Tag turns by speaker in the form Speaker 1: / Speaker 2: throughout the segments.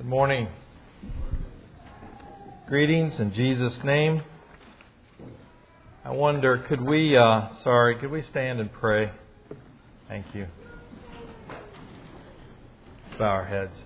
Speaker 1: Good morning. Greetings in Jesus' name. I wonder, could we stand and pray? Thank you. Let's bow our heads.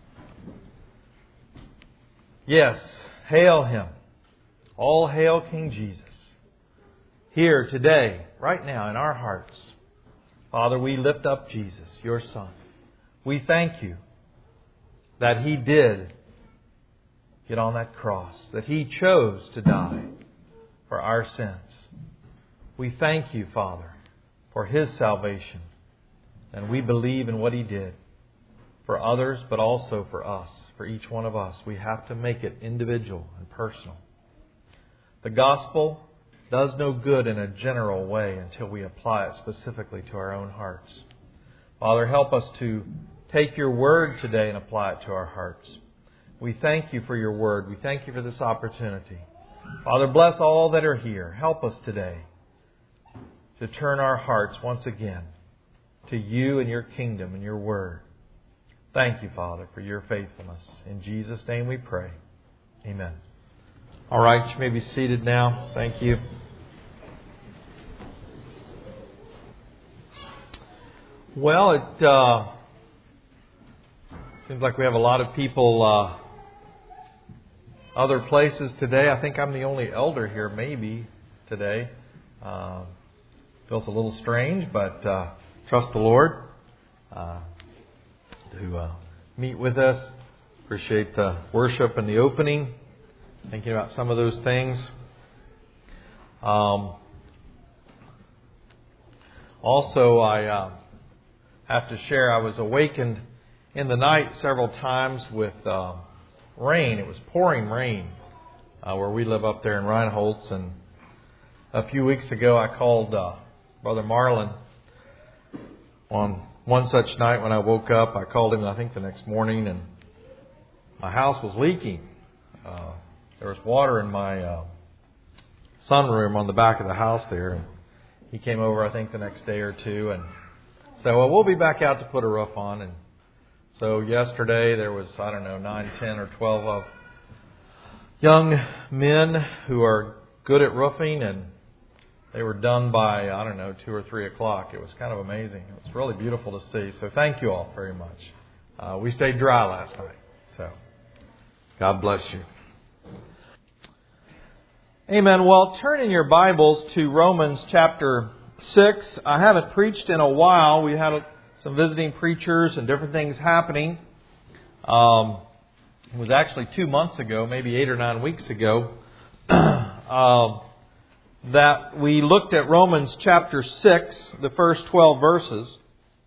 Speaker 1: Yes, hail Him. All hail King Jesus. Here today, right now in our hearts, Father, we lift up Jesus, Your Son. We thank You that He did get on that cross, that He chose to die for our sins. We thank You, Father, for His salvation. And we believe in what He did for others, but also for us, for each one of us. We have to make it individual and personal. The gospel does no good in a general way until we apply it specifically to our own hearts. Father, help us to take Your Word today and apply it to our hearts. We thank You for Your Word. We thank You for this opportunity. Father, bless all that are here. Help us today to turn our hearts once again to You and Your kingdom and Your Word. Thank You, Father, for Your faithfulness. In Jesus' name we pray. Amen. All right, you may be seated now. Thank you. Well, it seems like we have a lot of people other places today. I think I'm the only elder here maybe today. Feels a little strange, but trust the Lord to meet with us. Appreciate the worship and the opening. Thinking about some of those things. Also, I have to share, I was awakened in the night several times with rain. It was pouring rain where we live up there in Reinholz. And a few weeks ago I called Brother Marlin on one such night when I woke up. I called him, I think, the next morning, and my house was leaking. There was water in my sunroom on the back of the house there. And he came over, I think, the next day or two and said, well, we'll be back out to put a roof on. And so yesterday there was, 9, 10 or 12 of young men who are good at roofing, and they were done by, 2 or 3 o'clock. It was kind of amazing. It was really beautiful to see. So thank you all very much. We stayed dry last night. So God bless you. Amen. Well, turn in your Bibles to Romans chapter 6. I haven't preached in a while. We had some visiting preachers and different things happening. It was actually 2 months ago, maybe 8 or 9 weeks ago, that we looked at Romans chapter 6, the first 12 verses.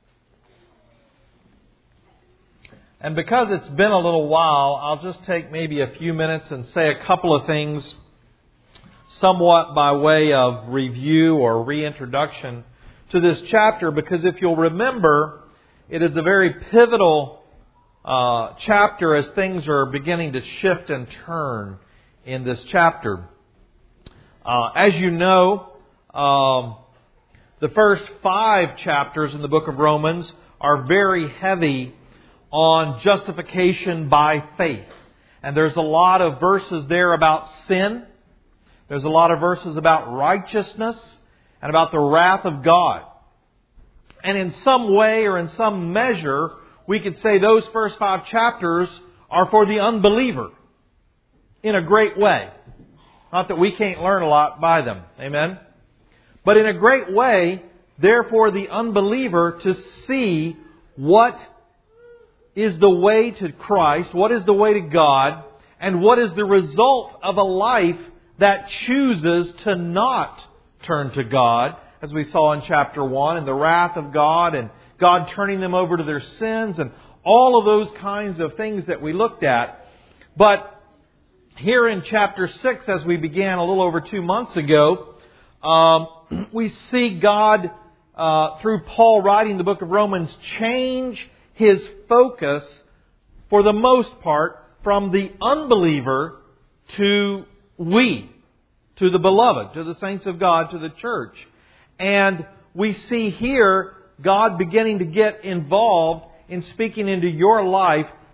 Speaker 1: And because it's been a little while, I'll just take maybe a few minutes and say a couple of things somewhat by way of review or reintroduction to this chapter, because if you'll remember, it is a very pivotal chapter as things are beginning to shift and turn in this chapter. As you know, the first 5 chapters in the book of Romans are very heavy on justification by faith. And there's a lot of verses there about sin. There's a lot of verses about righteousness and about the wrath of God. And in some way or in some measure, we could say those first 5 chapters are for the unbeliever in a great way. Not that we can't learn a lot by them. Amen? But in a great way, they're for the unbeliever to see what is the way to Christ, what is the way to God, and what is the result of a life that chooses to not turn to God, as we saw in chapter 1, and the wrath of God, and God turning them over to their sins, and all of those kinds of things that we looked at. But here in chapter 6, as we began a little over 2 months ago, we see God, through Paul writing the book of Romans, change His focus, for the most part, from the unbeliever to to the beloved, to the saints of God, to the church. And we see here God beginning to get involved in speaking into your life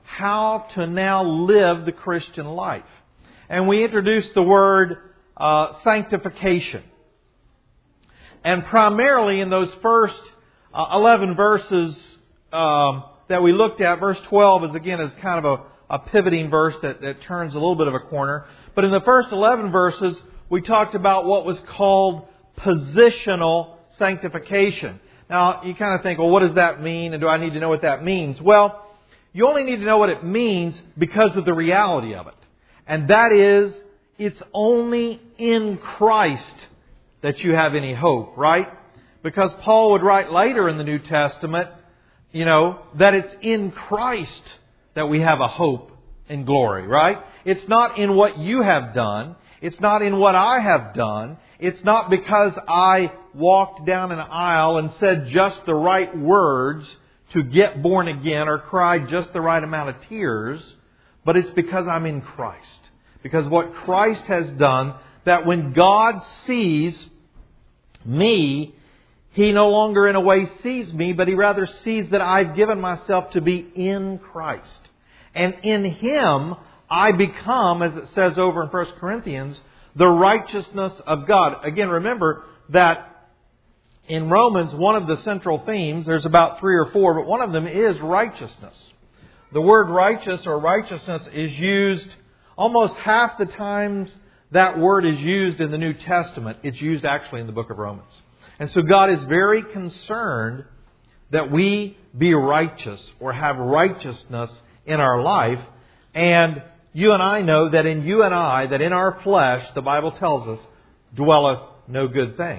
Speaker 1: how to now live the Christian life. And we introduced the word sanctification. And primarily in those first 11 verses that we looked at, verse 12 is kind of a pivoting verse that turns a little bit of a corner. But in the first 11 verses, we talked about what was called positional sanctification. Now, you kind of think, well, what does that mean? And do I need to know what that means? Well, you only need to know what it means because of the reality of it. And that is, it's only in Christ that you have any hope, right? Because Paul would write later in the New Testament, that it's in Christ that we have a hope and glory, right? It's not in what you have done. It's not in what I have done. It's not because I walked down an aisle and said just the right words to get born again or cried just the right amount of tears, but it's because I'm in Christ. Because what Christ has done, that when God sees me, He no longer in a way sees me, but He rather sees that I've given myself to be in Christ. And in Him, I become, as it says over in 1 Corinthians, the righteousness of God. Again, remember that in Romans, one of the central themes, there's about 3 or 4, but one of them is righteousness. The word righteous or righteousness is used almost half the times that word is used in the New Testament. It's used actually in the book of Romans. And so God is very concerned that we be righteous or have righteousness in our life. And you and I know that in you and I, that in our flesh, the Bible tells us, dwelleth no good thing.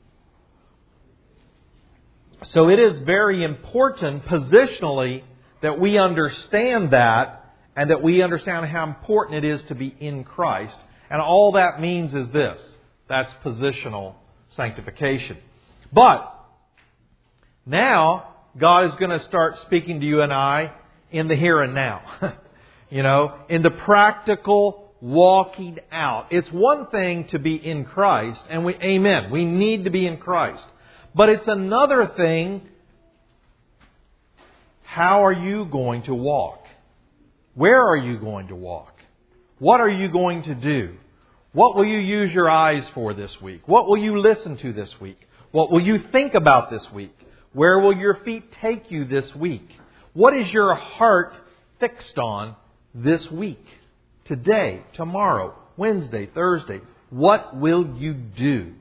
Speaker 1: So it is very important positionally that we understand that and that we understand how important it is to be in Christ. And all that means is this. That's positional sanctification. But now God is going to start speaking to you and I in the here and now. In the practical walking out. It's one thing to be in Christ, and we need to be in Christ. But it's another thing, how are you going to walk? Where are you going to walk? What are you going to do? What will you use your eyes for this week? What will you listen to this week? What will you think about this week? Where will your feet take you this week? What is your heart fixed on this week? Today, tomorrow, Wednesday, Thursday. What will you do?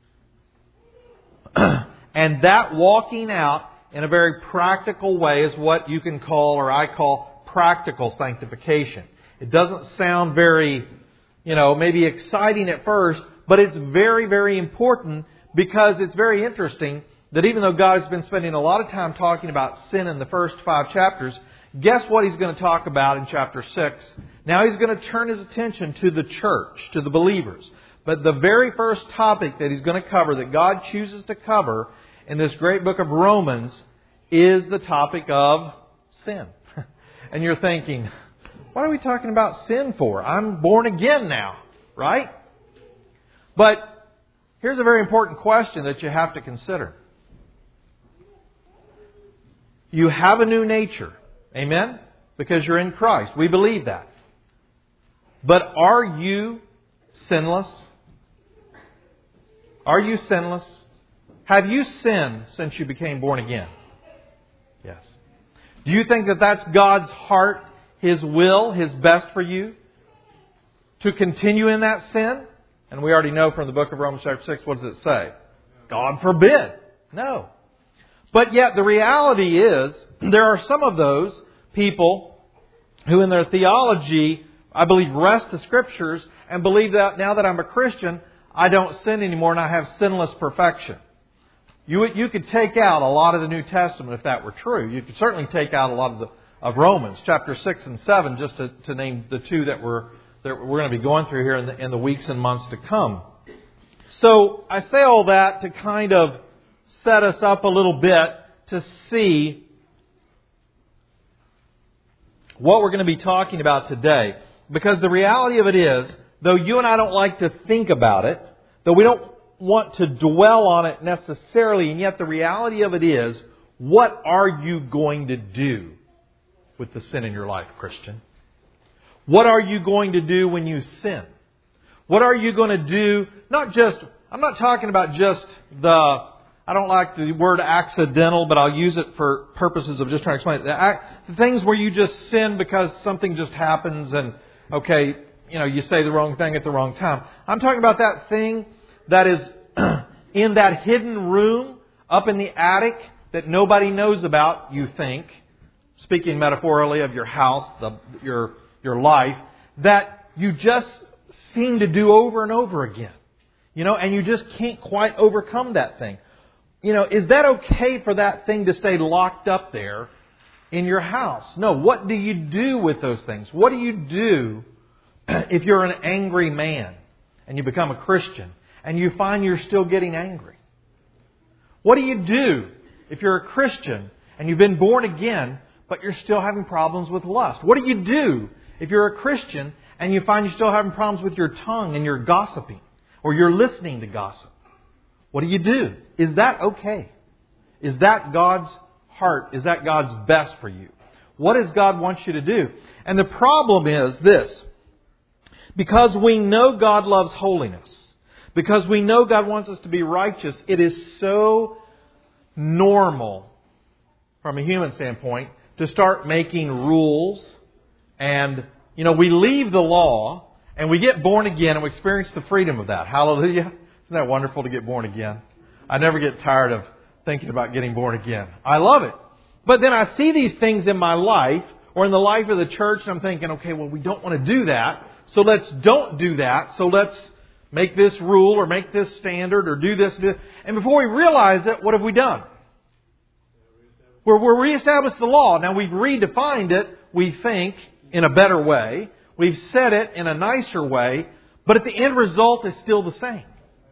Speaker 1: And that walking out in a very practical way is what you can call, or I call, practical sanctification. It doesn't sound very, maybe exciting at first, but it's very, very important because it's very interesting that even though God has been spending a lot of time talking about sin in the first 5 chapters, guess what He's going to talk about in chapter 6? Now He's going to turn His attention to the church, to the believers. But the very first topic that He's going to cover, that God chooses to cover in this great book of Romans, is the topic of sin. And you're thinking, what are we talking about sin for? I'm born again now, right? But here's a very important question that you have to consider. You have a new nature. Amen? Because you're in Christ. We believe that. But are you sinless? Are you sinless? Have you sinned since you became born again? Yes. Do you think that that's God's heart, His will, His best for you? To continue in that sin? And we already know from the book of Romans chapter 6, what does it say? God forbid. No. But yet the reality is, there are some of those people who in their theology, I believe, rest the Scriptures and believe that now that I'm a Christian, I don't sin anymore and I have sinless perfection. You could take out a lot of the New Testament if that were true. You could certainly take out a lot of Romans, chapter 6 and 7, just to name the two that we're going to be going through here in the weeks and months to come. So I say all that to kind of set us up a little bit to see what we're going to be talking about today. Because the reality of it is, though you and I don't like to think about it, though we don't want to dwell on it necessarily, and yet the reality of it is, what are you going to do with the sin in your life, Christian? What are you going to do when you sin? What are you going to do? I'm not talking about just I don't like the word accidental, but I'll use it for purposes of just trying to explain it. The things where you just sin because something just happens and, okay, you say the wrong thing at the wrong time. I'm talking about that thing that is in that hidden room up in the attic that nobody knows about, you think, speaking metaphorically of your house, your life, that you just seem to do over and over again. And you just can't quite overcome that thing. Is that okay for that thing to stay locked up there in your house? No. What do you do with those things? What do you do if you're an angry man and you become a Christian and you find you're still getting angry? What do you do if you're a Christian and you've been born again but you're still having problems with lust? What do you do if you're a Christian and you find you're still having problems with your tongue and you're gossiping or you're listening to gossip? What do you do? Is that okay? Is that God's heart? Is that God's best for you? What does God want you to do? And the problem is this. Because we know God loves holiness, because we know God wants us to be righteous, it is so normal from a human standpoint to start making rules. And, we leave the law and we get born again and we experience the freedom of that. Hallelujah. Isn't that wonderful to get born again? I never get tired of thinking about getting born again. I love it. But then I see these things in my life or in the life of the church and I'm thinking, okay, well, we don't want to do that. So let's don't do that. So let's make this rule or make this standard or do this. And before we realize it, what have we done? We're reestablished the law. Now we've redefined it, we think, in a better way. We've said it in a nicer way. But at the end result is still the same.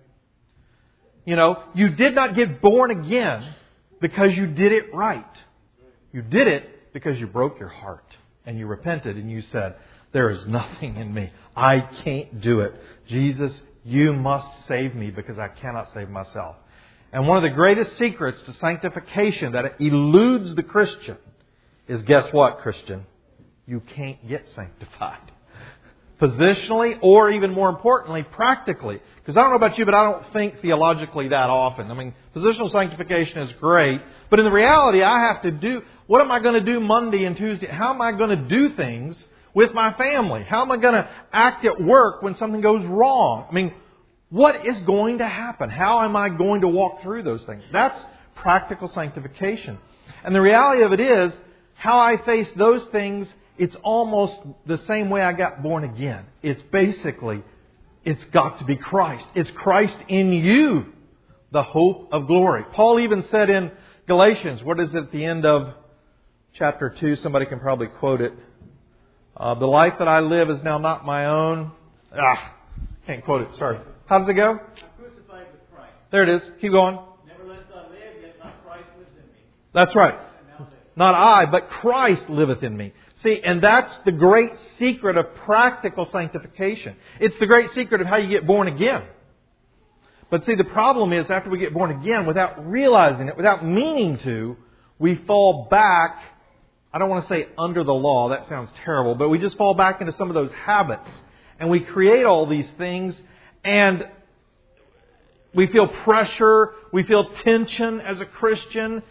Speaker 1: You did not get born again because you did it right. You did it because you broke your heart and you repented and you said, there is nothing in me. I can't do it. Jesus, you must save me because I cannot save myself. And one of the greatest secrets to sanctification that eludes the Christian is, guess what, Christian? You can't get sanctified. Positionally, or even more importantly, practically. Because I don't know about you, but I don't think theologically that often. I mean, positional sanctification is great. But in the reality, I have to do, what am I going to do Monday and Tuesday? How am I going to do things with my family? How am I going to act at work when something goes wrong? I mean, what is going to happen? How am I going to walk through those things? That's practical sanctification. And the reality of it is, how I face those things, it's almost the same way I got born again. It's basically, it's got to be Christ. It's Christ in you, the hope of glory. Paul even said in Galatians, what is it at the end of chapter 2? Somebody can probably quote it. The life that I live is now not my own. Can't quote it, sorry. How does it go? I'm crucified with Christ. There it is. Keep going. Nevertheless I live, yet not Christ lives in me. That's right. Not I, but Christ liveth in me. See, and that's the great secret of practical sanctification. It's the great secret of how you get born again. But see, the problem is after we get born again, without realizing it, without meaning to, we fall back, I don't want to say under the law, that sounds terrible, but we just fall back into some of those habits. And we create all these things, and we feel pressure, we feel tension as a Christian.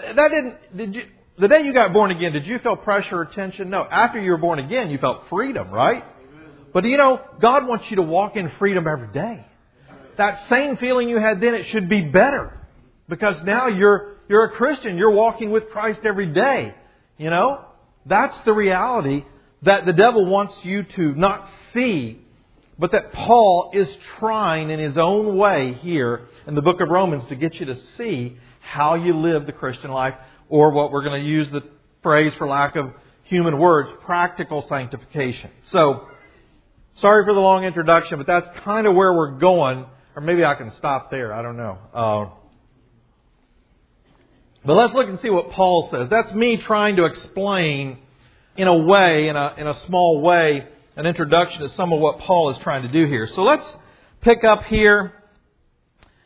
Speaker 1: The day you got born again, did you feel pressure or tension? No. After you were born again, you felt freedom, right? But God wants you to walk in freedom every day. That same feeling you had then, it should be better. Because now you're a Christian. You're walking with Christ every day. That's the reality that the devil wants you to not see, but that Paul is trying in his own way here in the book of Romans to get you to see how you live the Christian life, or what we're going to use the phrase for lack of human words, practical sanctification. So, sorry for the long introduction, but that's kind of where we're going. Or maybe I can stop there. I don't know. But let's look and see what Paul says. That's me trying to explain in a way, in a small way, an introduction to some of what Paul is trying to do here. So let's pick up here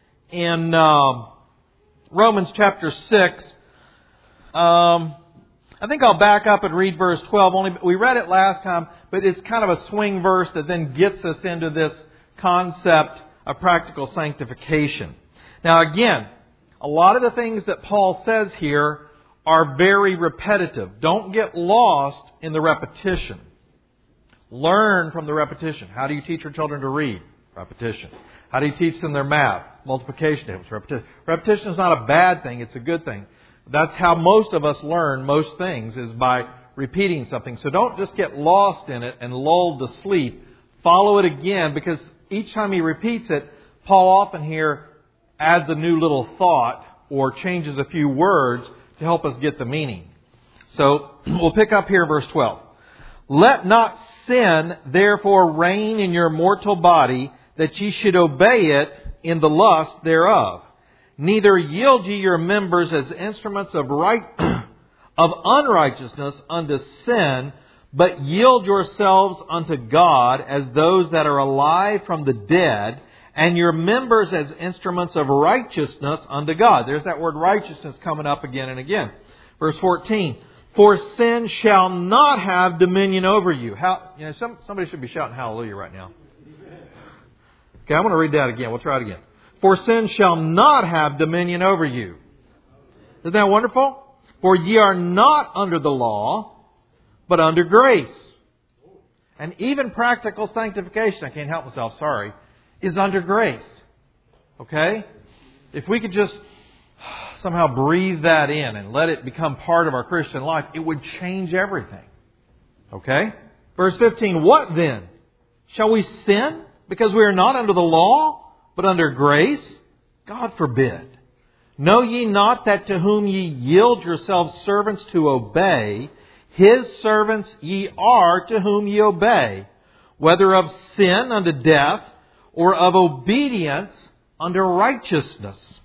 Speaker 1: in Romans chapter 6. I think I'll back up and read verse 12. We read it last time, but it's kind of a swing verse that then gets us into this concept of practical sanctification. Now again, a lot of the things that Paul says here are very repetitive. Don't get lost in the repetition. Learn from the repetition. How do you teach your children to read? Repetition. How do you teach them their math? Multiplication tables. Repetition. Repetition is not a bad thing. It's a good thing. That's how most of us learn most things, is by repeating something. So don't just get lost in it and lulled to sleep. Follow it again, because each time he repeats it, Paul often here adds a new little thought or changes a few words to help us get the meaning. So we'll pick up here verse 12. Let not sin therefore reign in your mortal body, that ye should obey it in the lust thereof. Neither yield ye your members as instruments of unrighteousness unto sin, but yield yourselves unto God as those that are alive from the dead, and your members as instruments of righteousness unto God. There's that word righteousness coming up again and again. Verse 14. For sin shall not have dominion over you. Somebody should be shouting hallelujah right now. Okay, I'm going to read that again. We'll try it again. For sin shall not have dominion over you. Isn't that wonderful? For ye are not under the law, but under grace. And even practical sanctification, I can't help myself, sorry, is under grace. Okay? If we could just somehow breathe that in and let it become part of our Christian life, it would change everything. Okay? Verse 15, what then? Shall we sin because we are not under the law, but under grace? God forbid. Know ye not that to whom ye yield yourselves servants to obey, His servants ye are to whom ye obey, whether of sin unto death, or of obedience unto righteousness.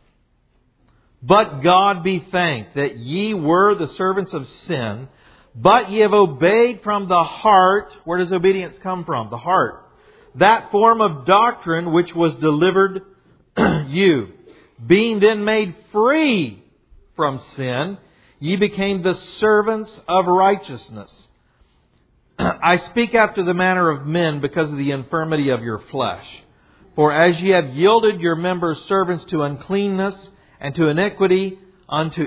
Speaker 1: But God be thanked that ye were the servants of sin, but ye have obeyed from the heart. Where does obedience come from? The heart. That form of doctrine which was delivered you. Being then made free from sin, ye became the servants of righteousness. I speak after the manner of men because of the infirmity of your flesh. For as ye have yielded your members servants to uncleanness, and to iniquity unto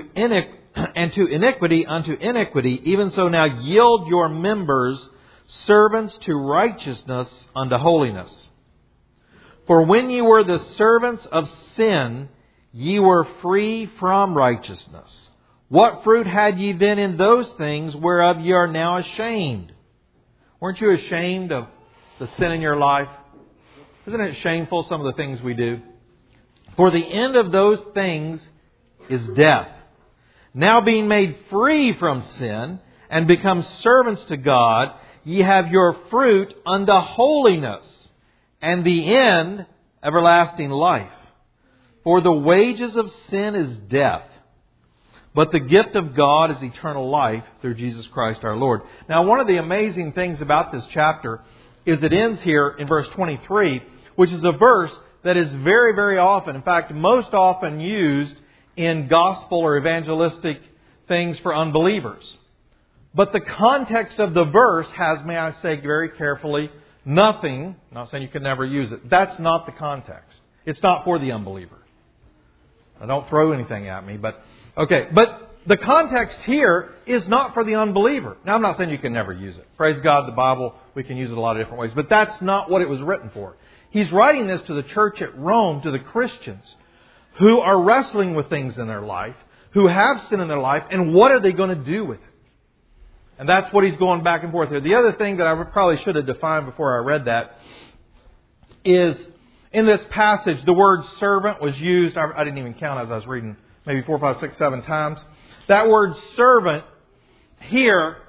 Speaker 1: iniquity, even so now yield your members servants to righteousness unto holiness. For when ye were the servants of sin, ye were free from righteousness. What fruit had ye then in those things whereof ye are now ashamed? Weren't you ashamed of the sin in your life? Isn't it shameful, some of the things we do? For the end of those things is death. Now being made free from sin and become servants to God, ye have your fruit unto holiness, and the end everlasting life. For the wages of sin is death, but the gift of God is eternal life through Jesus Christ our Lord. Now, one of the amazing things about this chapter is it ends here in verse 23, which is a verse that is very, very often, in fact, most often used in gospel or evangelistic things for unbelievers. But the context of the verse has, may I say very carefully, nothing, I'm not saying you can never use it, that's not the context. It's not for the unbeliever. Now, don't throw anything at me, but the context here is not for the unbeliever. Now, I'm not saying you can never use it. Praise God, the Bible, we can use it a lot of different ways, but that's not what it was written for. He's writing this to the church at Rome, to the Christians who are wrestling with things in their life, who have sin in their life, and what are they going to do with it? And that's what he's going back and forth here. The other thing that I probably should have defined before I read that is, in this passage, the word servant was used, I didn't even count as I was reading, maybe 4, 5, 6, 7 times. That word servant here,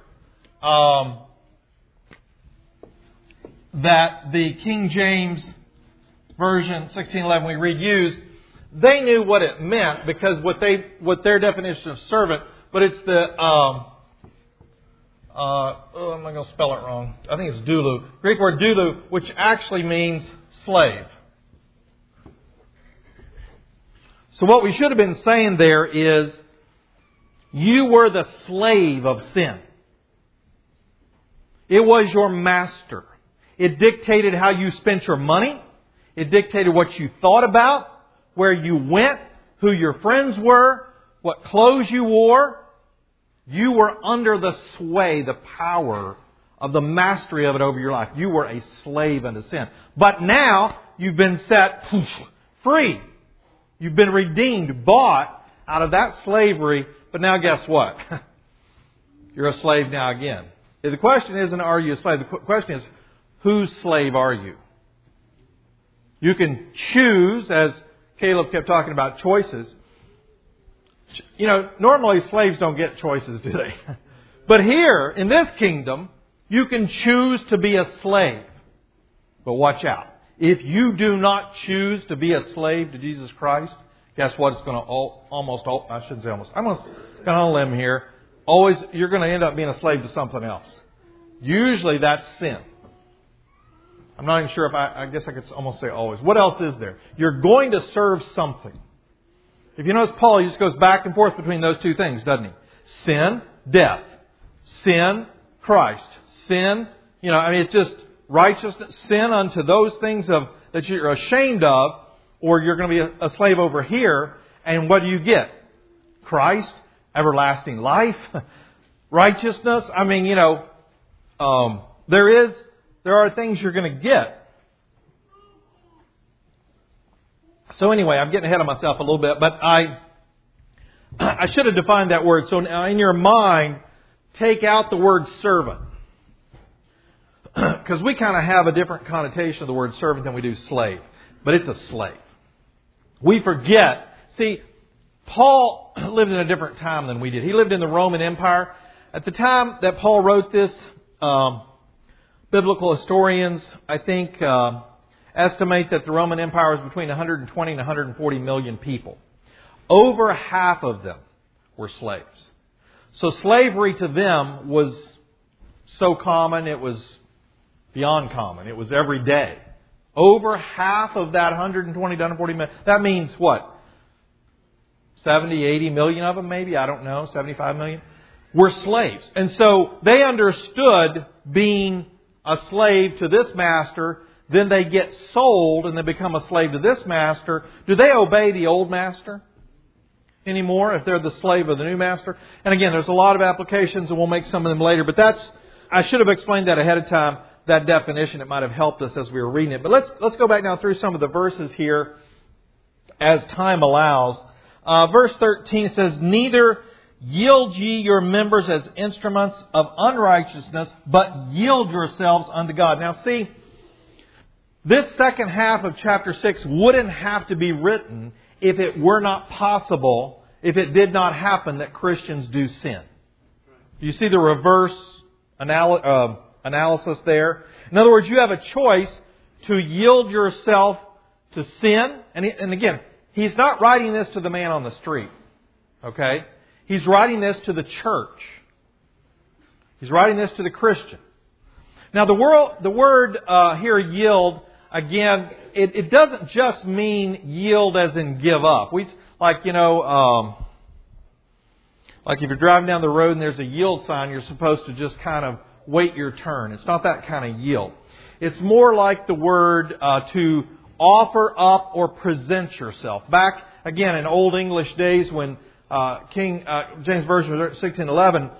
Speaker 1: that the King James Version 1611 we read used, they knew what it meant because what their definition of servant, but it's the I'm not going to spell it wrong. I think it's doulou. Greek word doulou, which actually means slave. So what we should have been saying there is You were the slave of sin. It was your master. It dictated how you spent your money. It dictated what you thought about, where you went, who your friends were, what clothes you wore. You were under the sway, the power of the mastery of it over your life. You were a slave unto sin. But now you've been set free. You've been redeemed, bought out of that slavery. But now guess what? You're a slave now again. The question isn't, are you a slave? The question is, whose slave are you? You can choose, as Caleb kept talking about choices. You know, normally slaves don't get choices, do they? But here, in this kingdom, you can choose to be a slave. But watch out. If you do not choose to be a slave to Jesus Christ, guess what? It's going to I shouldn't say almost. I'm going to go on a limb here. You're going to end up being a slave to something else. Usually that's sin. I'm not even sure if I guess I could almost say always. What else is there? You're going to serve something. If you notice, Paul, he just goes back and forth between those two things, doesn't he? Sin, death. Sin, Christ. Sin, it's just righteousness. Sin unto those things that you're ashamed of, or you're going to be a slave over here. And what do you get? Christ, everlasting life, righteousness. There are things you're going to get. So anyway, I'm getting ahead of myself a little bit, but I should have defined that word. So now in your mind, take out the word servant. Because we kind of have a different connotation of the word servant than we do slave. But it's a slave. We forget. See, Paul lived in a different time than we did. He lived in the Roman Empire. At the time that Paul wrote this, biblical historians, I think, estimate that the Roman Empire was between 120 and 140 million people. Over half of them were slaves. So slavery to them was so common, it was beyond common. It was every day. Over half of that 120 to 140 million. That means what? 70, 80 million of them maybe? I don't know. 75 million? Were slaves. And so they understood being a slave to this master. Then they get sold and they become a slave to this master. Do they obey the old master anymore if they're the slave of the new master? And again, there's a lot of applications and we'll make some of them later. But I should have explained that ahead of time, that definition. It might have helped us as we were reading it. But let's go back now through some of the verses here as time allows. Verse 13 says, "Neither yield ye your members as instruments of unrighteousness, but yield yourselves unto God." Now see, this second half of chapter 6 wouldn't have to be written if it were not possible, if it did not happen that Christians do sin. You see the reverse analysis there? In other words, you have a choice to yield yourself to sin. And again, he's not writing this to the man on the street. Okay? He's writing this to the church. He's writing this to the Christian. Now the word here, yield, again, it doesn't just mean yield as in give up. Like if you're driving down the road and there's a yield sign, you're supposed to just kind of wait your turn. It's not that kind of yield. It's more like the word to offer up or present yourself. Back, again, in Old English days when King James Version 1611,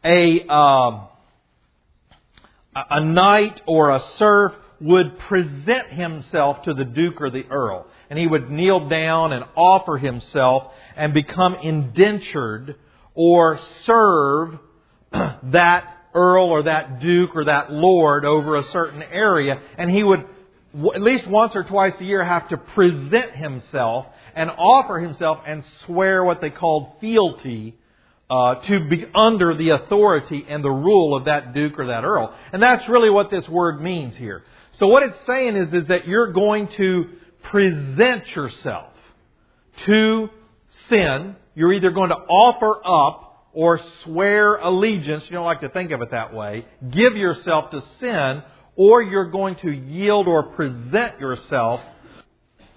Speaker 1: a knight or a serf would present himself to the duke or the earl. And he would kneel down and offer himself and become indentured or serve that earl or that duke or that lord over a certain area. And he would, at least once or twice a year, have to present himself and offer himself and swear what they called fealty to be under the authority and the rule of that duke or that earl. And that's really what this word means here. So what it's saying is that you're going to present yourself to sin. You're either going to offer up or swear allegiance. You don't like to think of it that way. Give yourself to sin, or you're going to yield or present yourself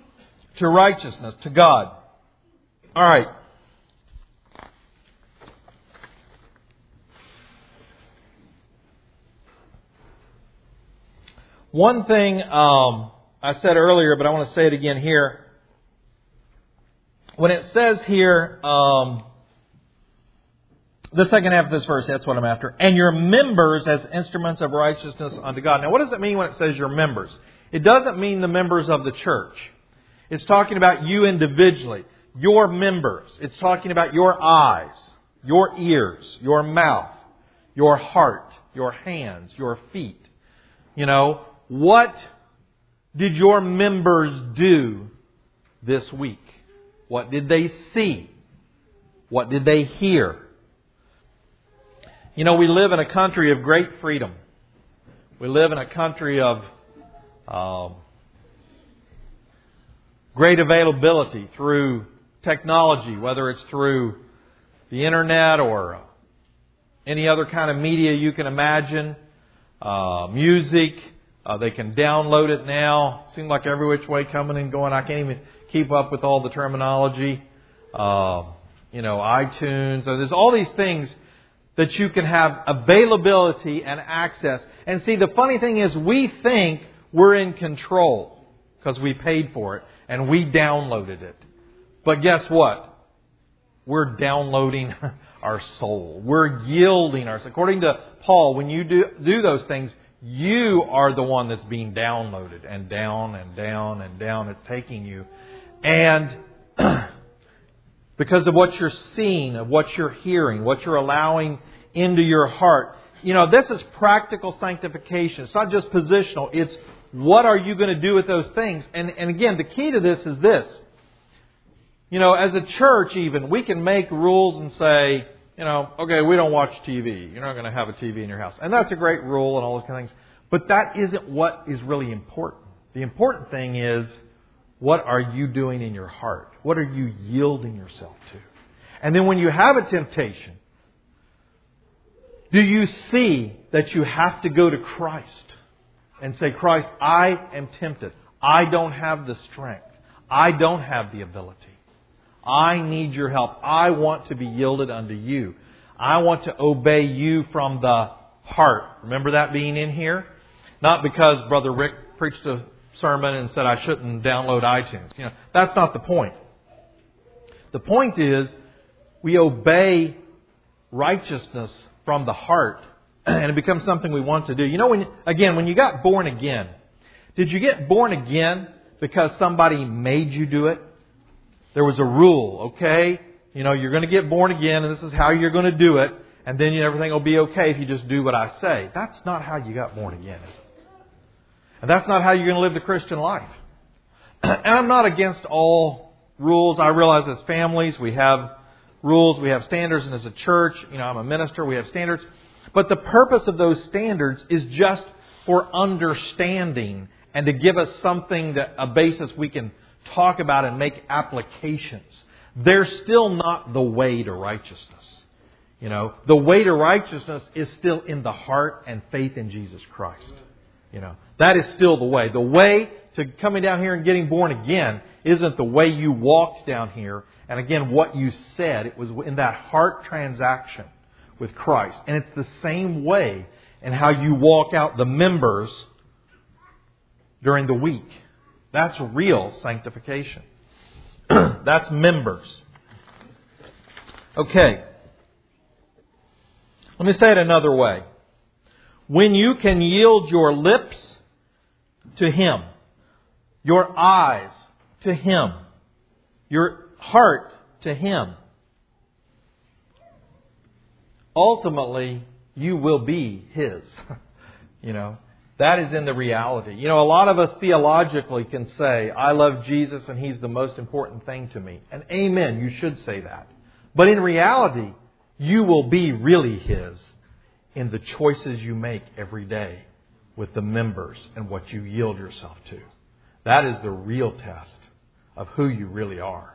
Speaker 1: to righteousness, to God. All right. One thing I said earlier, but I want to say it again here. When it says here, the second half of this verse, that's what I'm after. And your members as instruments of righteousness unto God. Now, what does it mean when it says your members? It doesn't mean the members of the church. It's talking about you individually. Your members. It's talking about your eyes, your ears, your mouth, your heart, your hands, your feet. You know, what did your members do this week? What did they see? What did they hear? You know, we live in a country of great freedom. We live in a country of great availability through technology, whether it's through the internet or any other kind of media you can imagine. Music, they can download it now. Seems like every which way coming and going. I can't even keep up with all the terminology. iTunes. There's all these things that you can have availability and access. And see, the funny thing is we think we're in control because we paid for it and we downloaded it. But guess what? We're downloading our soul. We're yielding ourselves. According to Paul, when you do those things, you are the one that's being downloaded and down and down and down. It's taking you. And because of what you're seeing, of what you're hearing, what you're allowing into your heart. You know, this is practical sanctification. It's not just positional. It's what are you going to do with those things? And again, the key to this is this. You know, as a church even, we can make rules and say, okay, we don't watch TV. You're not going to have a TV in your house. And that's a great rule and all those kind of things. But that isn't what is really important. The important thing is, what are you doing in your heart? What are you yielding yourself to? And then when you have a temptation, do you see that you have to go to Christ and say, Christ, I am tempted. I don't have the strength. I don't have the ability. I need your help. I want to be yielded unto you. I want to obey you from the heart. Remember that being in here? Not because Brother Rick preached a sermon and said I shouldn't download iTunes. That's not the point. The point is we obey righteousness from the heart and it becomes something we want to do. When you got born again, did you get born again because somebody made you do it? There was a rule, okay? You're going to get born again and this is how you're going to do it. And then everything will be okay if you just do what I say. That's not how you got born again, is it? And that's not how you're going to live the Christian life. And I'm not against all rules. I realize as families we have rules, we have standards, and as a church, I'm a minister, we have standards. But the purpose of those standards is just for understanding and to give us something, a basis we can talk about and make applications. They're still not the way to righteousness. The way to righteousness is still in the heart and faith in Jesus Christ. That is still the way. The way to coming down here and getting born again isn't the way you walked down here. And again, what you said, it was in that heart transaction with Christ. And it's the same way in how you walk out the members during the week. That's real sanctification. That's members. Okay. Let me say it another way. When you can yield your lips to Him, your eyes to Him, your heart to Him, ultimately you will be His. That is in the reality. A lot of us theologically can say, I love Jesus and He's the most important thing to me. And amen, you should say that. But in reality, you will be really His in the choices you make every day with the members and what you yield yourself to. That is the real test of who you really are.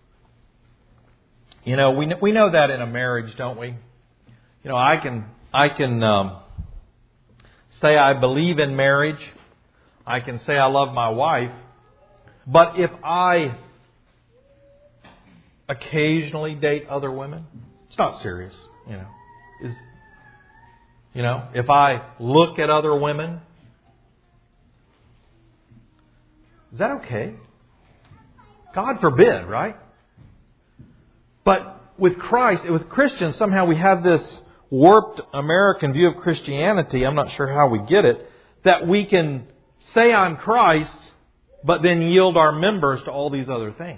Speaker 1: We know that in a marriage, don't we? I can say I believe in marriage. I can say I love my wife. But if I occasionally date other women, it's not serious. If I look at other women, Is that okay? God forbid, right? But with Christ, with Christians, somehow we have this warped American view of Christianity. I'm not sure how we get it. That we can say I'm Christ, but then yield our members to all these other things.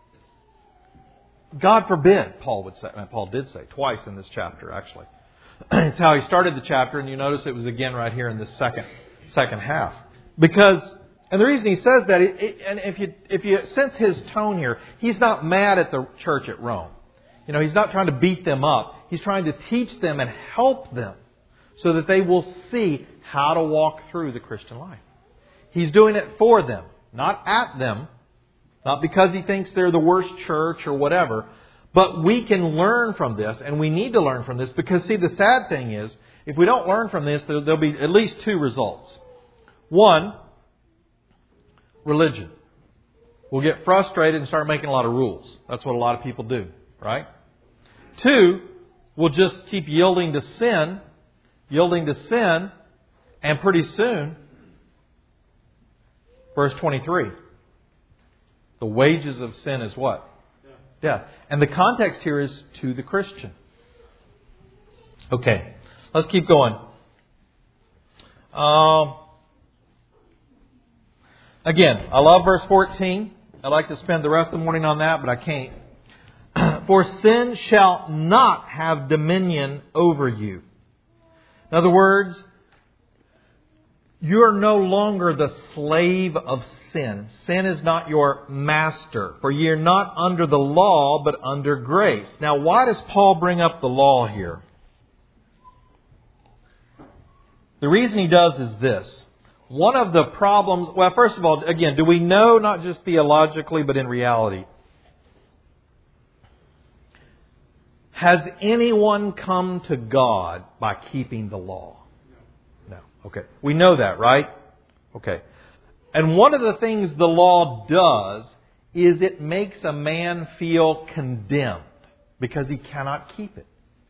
Speaker 1: God forbid, Paul would say. Paul did say twice in this chapter, actually. It's how he started the chapter, and you notice it was again right here in this second half. Because, and the reason he says that, and if you sense his tone here, he's not mad at the church at Rome. You know, he's not trying to beat them up. He's trying to teach them and help them so that they will see how to walk through the Christian life. He's doing it for them, not at them, not because he thinks they're the worst church or whatever. But we can learn from this, and we need to learn from this, because, see, the sad thing is, if we don't learn from this, there'll be at least two results. One, religion. We'll get frustrated and start making a lot of rules. That's what a lot of people do, right? Two, we'll just keep yielding to sin, and pretty soon, verse 23, the wages of sin is what? Death. And the context here is to the Christian. Okay, let's keep going. Again, I love verse 14. I'd like to spend the rest of the morning on that, but I can't. For sin shall not have dominion over you. In other words, you're no longer the slave of sin. Sin is not your master. For ye are not under the law, but under grace. Now, why does Paul bring up the law here? The reason he does is this. One of the problems... Well, first of all, again, do we know, not just theologically, but in reality, has anyone come to God by keeping the law? Okay, we know that, right? Okay. And one of the things the law does is it makes a man feel condemned because he cannot keep it.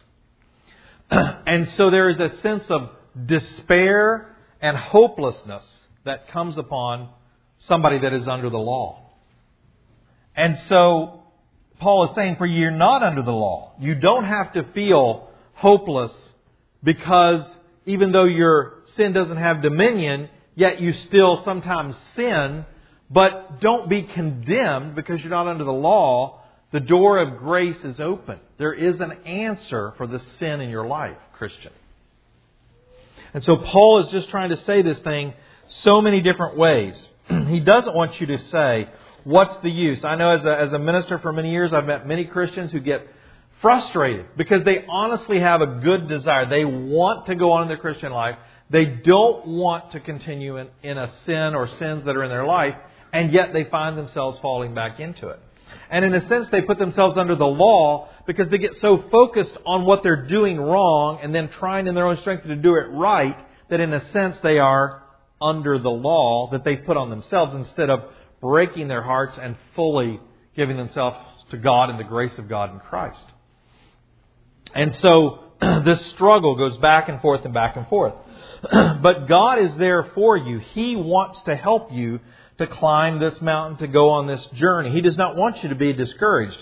Speaker 1: And so there is a sense of despair and hopelessness that comes upon somebody that is under the law. And so Paul is saying, for you're not under the law. You don't have to feel hopeless because even though your sin doesn't have dominion, yet you still sometimes sin. But don't be condemned because you're not under the law. The door of grace is open. There is an answer for the sin in your life, Christian. And so Paul is just trying to say this thing so many different ways. He doesn't want you to say, what's the use? I know as a minister for many years, I've met many Christians who get frustrated because they honestly have a good desire. They want to go on in their Christian life. They don't want to continue in a sin or sins that are in their life, and yet they find themselves falling back into it. And in a sense, they put themselves under the law because they get so focused on what they're doing wrong and then trying in their own strength to do it right that in a sense they are under the law that they put on themselves instead of breaking their hearts and fully giving themselves to God and the grace of God in Christ. And so this struggle goes back and forth and back and forth. But God is there for you. He wants to help you to climb this mountain, to go on this journey. He does not want you to be discouraged.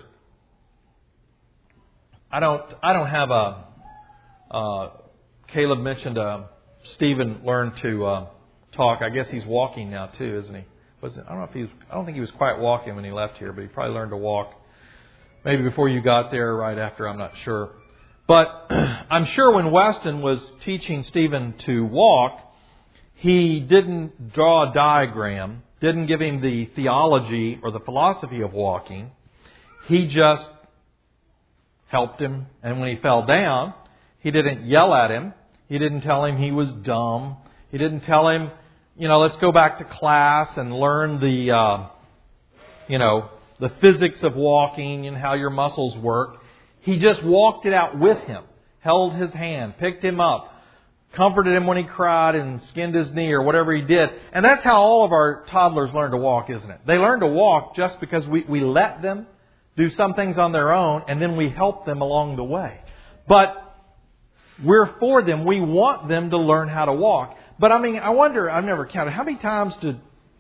Speaker 1: I don't have Caleb mentioned Stephen learned to talk. I guess he's walking now too, isn't he? I don't think he was quite walking when he left here, but he probably learned to walk maybe before you got there, right after, I'm not sure. But I'm sure when Weston was teaching Stephen to walk, he didn't draw a diagram, didn't give him the theology or the philosophy of walking. He just helped him. And when he fell down, he didn't yell at him. He didn't tell him he was dumb. He didn't tell him, let's go back to class and learn the physics of walking and how your muscles work. He just walked it out with him, held his hand, picked him up, comforted him when he cried and skinned his knee or whatever he did. And that's how all of our toddlers learn to walk, isn't it? They learn to walk just because we let them do some things on their own and then we help them along the way. But we're for them. We want them to learn how to walk. But I wonder, I've never counted, how many times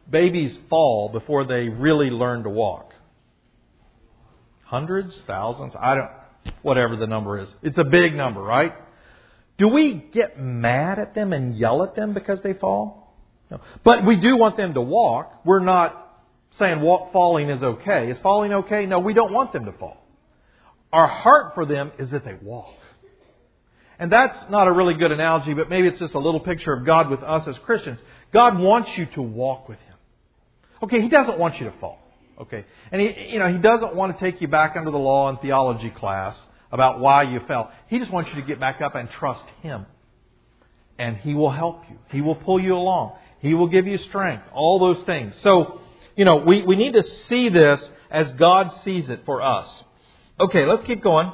Speaker 1: babies fall before they really learn to walk? Hundreds? Thousands? Whatever the number is. It's a big number, right? Do we get mad at them and yell at them because they fall? No. But we do want them to walk. We're not saying falling is okay. Is falling okay? No, we don't want them to fall. Our heart for them is that they walk. And that's not a really good analogy, but maybe it's just a little picture of God with us as Christians. God wants you to walk with Him. Okay, He doesn't want you to fall. Okay, and He doesn't want to take you back under the law and theology class about why you fell. He just wants you to get back up and trust Him. And He will help you. He will pull you along. He will give you strength. All those things. So, we need to see this as God sees it for us. Okay, let's keep going.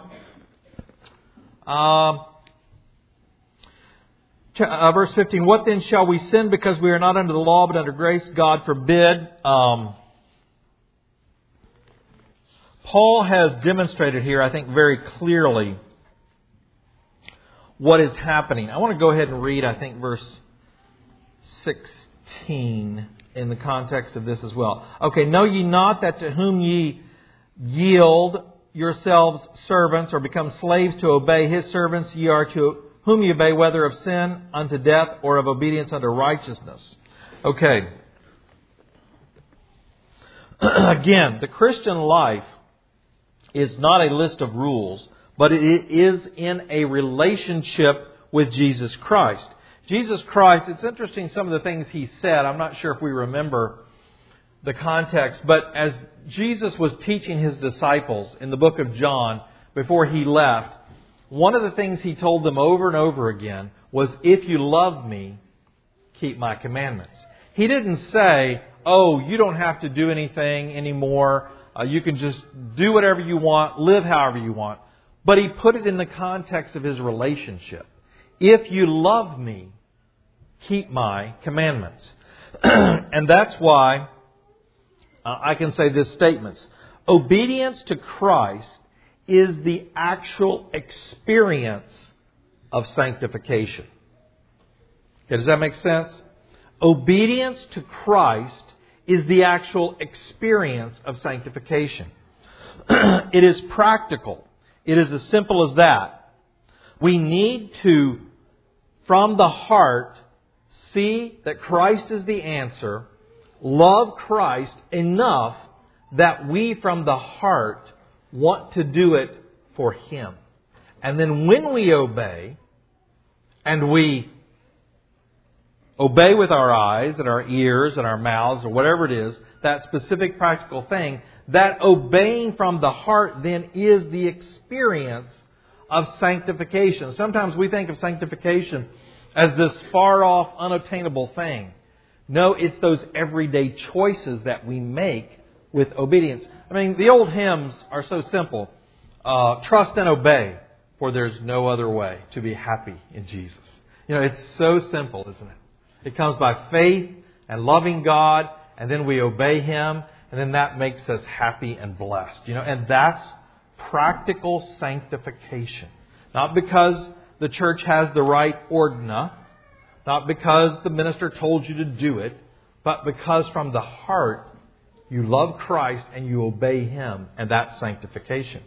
Speaker 1: Verse 15, what then shall we sin because we are not under the law but under grace? God forbid. Paul has demonstrated here, I think, very clearly what is happening. I want to go ahead and read, I think, verse 16 in the context of this as well. Okay, know ye not that to whom ye yield yourselves servants or become slaves to obey His servants, ye are to whom ye obey, whether of sin unto death or of obedience unto righteousness. Okay. Again, the Christian life is not a list of rules, but it is in a relationship with Jesus Christ. Jesus Christ, it's interesting some of the things He said. I'm not sure if we remember the context, but as Jesus was teaching His disciples in the book of John before He left, one of the things He told them over and over again was, if you love Me, keep My commandments. He didn't say, oh, you don't have to do anything anymore. You can just do whatever you want, live however you want. But He put it in the context of His relationship. If you love Me, keep My commandments. And that's why I can say this statement. Obedience to Christ is the actual experience of sanctification. Okay, does that make sense? Obedience to Christ is the actual experience of sanctification. It is practical. It is as simple as that. We need to, from the heart, see that Christ is the answer, love Christ enough that we from the heart want to do it for Him. And then when we obey, and we obey with our eyes and our ears and our mouths or whatever it is, that specific practical thing, that obeying from the heart then is the experience of sanctification. Sometimes we think of sanctification as this far off, unattainable thing. No, it's those everyday choices that we make with obedience. I mean, the old hymns are so simple. Trust and obey, for there's no other way to be happy in Jesus. It's so simple, isn't it? It comes by faith and loving God, and then we obey Him, and then that makes us happy and blessed. And that's practical sanctification. Not because the church has the right ordina, not because the minister told you to do it, but because from the heart you love Christ and you obey Him, and that's sanctification.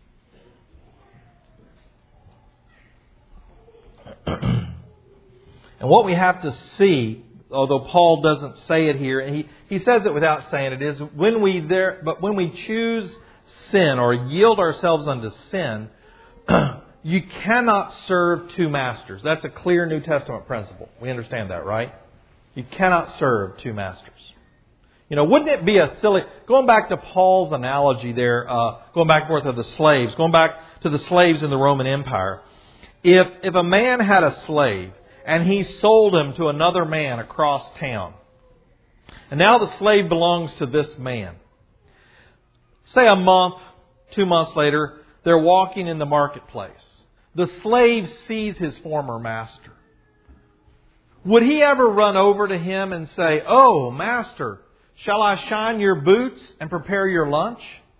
Speaker 1: And what we have to see, although Paul doesn't say it here, and he says it without saying it, is when we choose sin or yield ourselves unto sin, you cannot serve two masters. That's a clear New Testament principle. We understand that, right? You cannot serve two masters. Wouldn't it be a silly... Going back to Paul's analogy there, going back and forth of the slaves, going back to the slaves in the Roman Empire. If a man had a slave and he sold him to another man across town, and now the slave belongs to this man. Say a month, 2 months later, they're walking in the marketplace. The slave sees his former master. Would he ever run over to him and say, "Oh, master, shall I shine your boots and prepare your lunch?"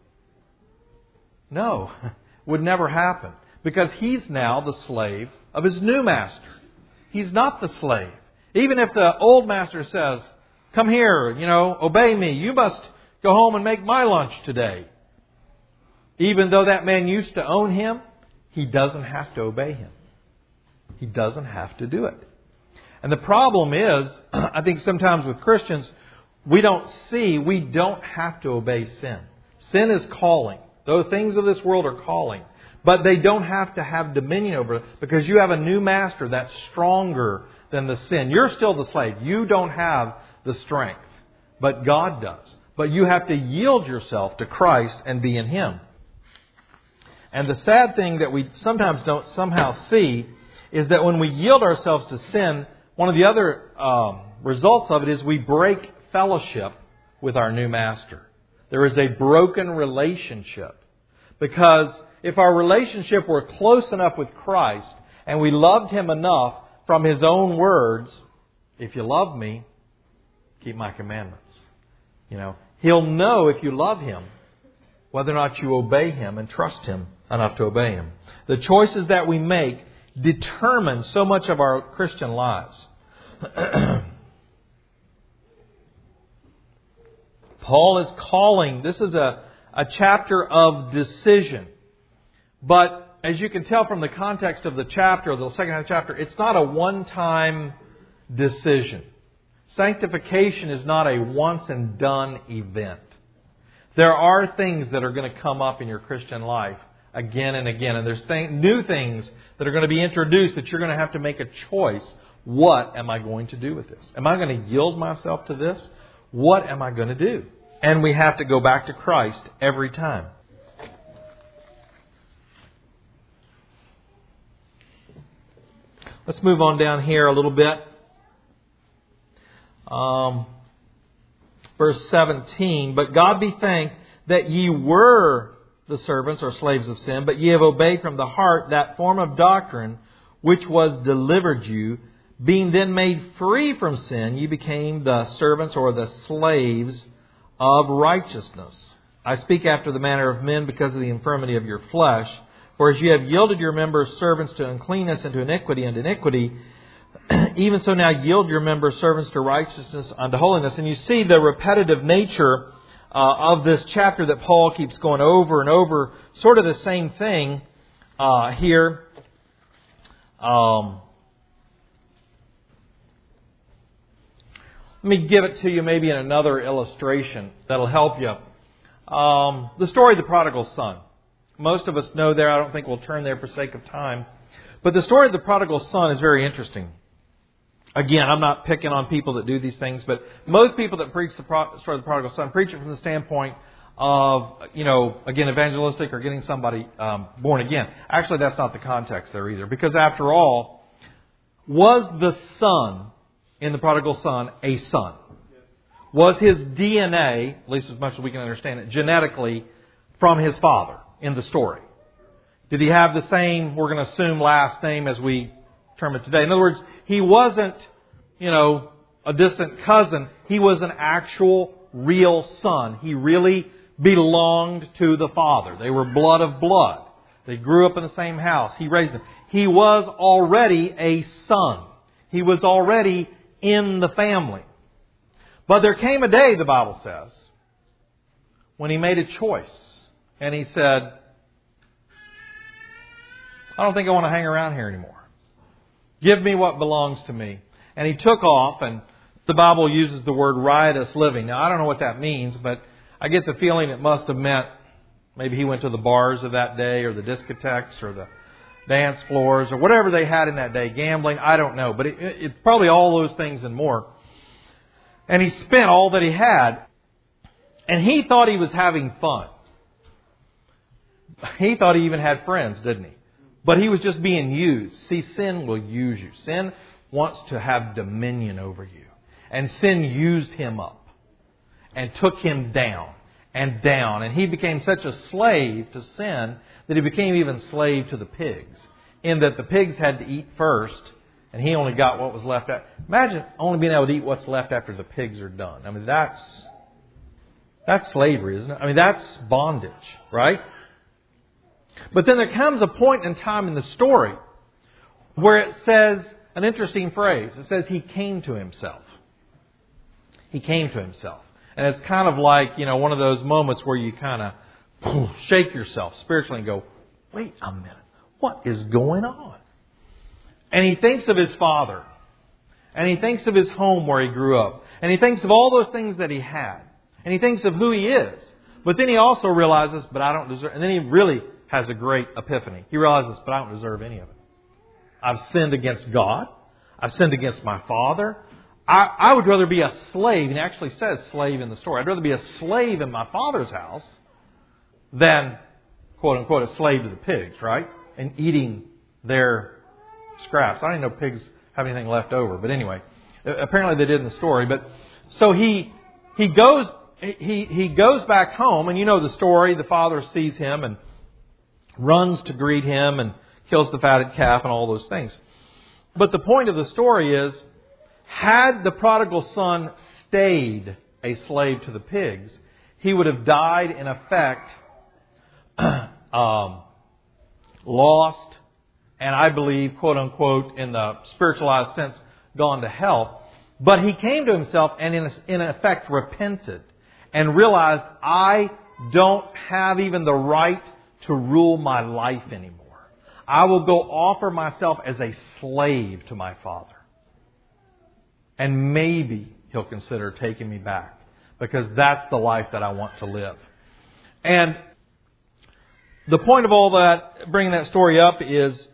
Speaker 1: No, would never happen. Because he's now the slave of his new master. He's not the slave. Even if the old master says, come here, obey me. You must go home and make my lunch today. Even though that man used to own him, he doesn't have to obey him. He doesn't have to do it. And the problem is, I think sometimes with Christians, we don't have to obey sin. Sin is calling. Those things of this world are calling. But they don't have to have dominion over it because you have a new master that's stronger than the sin. You're still the slave. You don't have the strength. But God does. But you have to yield yourself to Christ and be in Him. And the sad thing that we sometimes don't somehow see is that when we yield ourselves to sin, one of the other results of it is we break fellowship with our new master. There is a broken relationship. Because if our relationship were close enough with Christ and we loved Him enough from His own words, if you love me, keep my commandments. He'll know if you love Him whether or not you obey Him and trust Him enough to obey Him. The choices that we make determine so much of our Christian lives. Paul is calling, this is a chapter of decision. But as you can tell from the context of the chapter, the second half of the chapter, it's not a one-time decision. Sanctification is not a once and done event. There are things that are going to come up in your Christian life again and again. And there's new things that are going to be introduced that you're going to have to make a choice. What am I going to do with this? Am I going to yield myself to this? What am I going to do? And we have to go back to Christ every time. Let's move on down here a little bit. Verse 17, but God be thanked that ye were the servants or slaves of sin, but ye have obeyed from the heart that form of doctrine which was delivered you. Being then made free from sin, ye became the servants or the slaves of righteousness. I speak after the manner of men because of the infirmity of your flesh. For as ye have yielded your members servants to uncleanness and to iniquity and iniquity, even so now yield your members servants to righteousness unto holiness. And you see the repetitive nature of this chapter that Paul keeps going over and over. Sort of the same thing here. Let me give it to you maybe in another illustration that'll help you. The story of the prodigal son. Most of us know there. I don't think we'll turn there for sake of time. But the story of the prodigal son is very interesting. Again, I'm not picking on people that do these things, but most people that preach the story of the prodigal son preach it from the standpoint of, again, evangelistic or getting somebody born again. Actually, that's not the context there either. Because after all, was the son in the prodigal son a son? Was his DNA, at least as much as we can understand it, genetically from his father in the story? Did he have the same, we're going to assume, last name as we term it today? In other words, he wasn't, a distant cousin. He was an actual, real son. He really belonged to the father. They were blood of blood. They grew up in the same house. He raised them. He was already a son. He was already in the family. But there came a day, the Bible says, when he made a choice. And he said, I don't think I want to hang around here anymore. Give me what belongs to me. And he took off, and the Bible uses the word riotous living. Now, I don't know what that means, but I get the feeling it must have meant maybe he went to the bars of that day or the discotheques or the dance floors or whatever they had in that day. Gambling, I don't know. But it's probably all those things and more. And he spent all that he had. And he thought he was having fun. He thought he even had friends, didn't he? But he was just being used. See, sin will use you. Sin wants to have dominion over you. And sin used him up and took him down and down. And he became such a slave to sin that he became even slave to the pigs. In that the pigs had to eat first and he only got what was left. Imagine only being able to eat what's left after the pigs are done. I mean, that's slavery, isn't it? I mean, that's bondage, right? But then there comes a point in time in the story where it says an interesting phrase. It says he came to himself. He came to himself. And it's kind of like, one of those moments where you kind of shake yourself spiritually and go, wait a minute, what is going on? And he thinks of his father. And he thinks of his home where he grew up. And he thinks of all those things that he had. And he thinks of who he is. But then he also realizes, but I don't deserve... And then he really has a great epiphany. He realizes, but I don't deserve any of it. I've sinned against God. I've sinned against my father. I would rather be a slave, and it actually says slave in the story. I'd rather be a slave in my father's house than, quote unquote, a slave to the pigs, right? And eating their scraps. I don't even know pigs have anything left over. But anyway, apparently they did in the story. But so he goes back home, and you know the story. The father sees him and runs to greet him and kills the fatted calf and all those things. But the point of the story is, had the prodigal son stayed a slave to the pigs, he would have died, in effect, lost, and I believe, quote unquote, in the spiritualized sense, gone to hell. But he came to himself and in effect repented and realized, I don't have even the right to rule my life anymore. I will go offer myself as a slave to my father. And maybe he'll consider taking me back, because that's the life that I want to live. And the point of all that, bringing that story up, is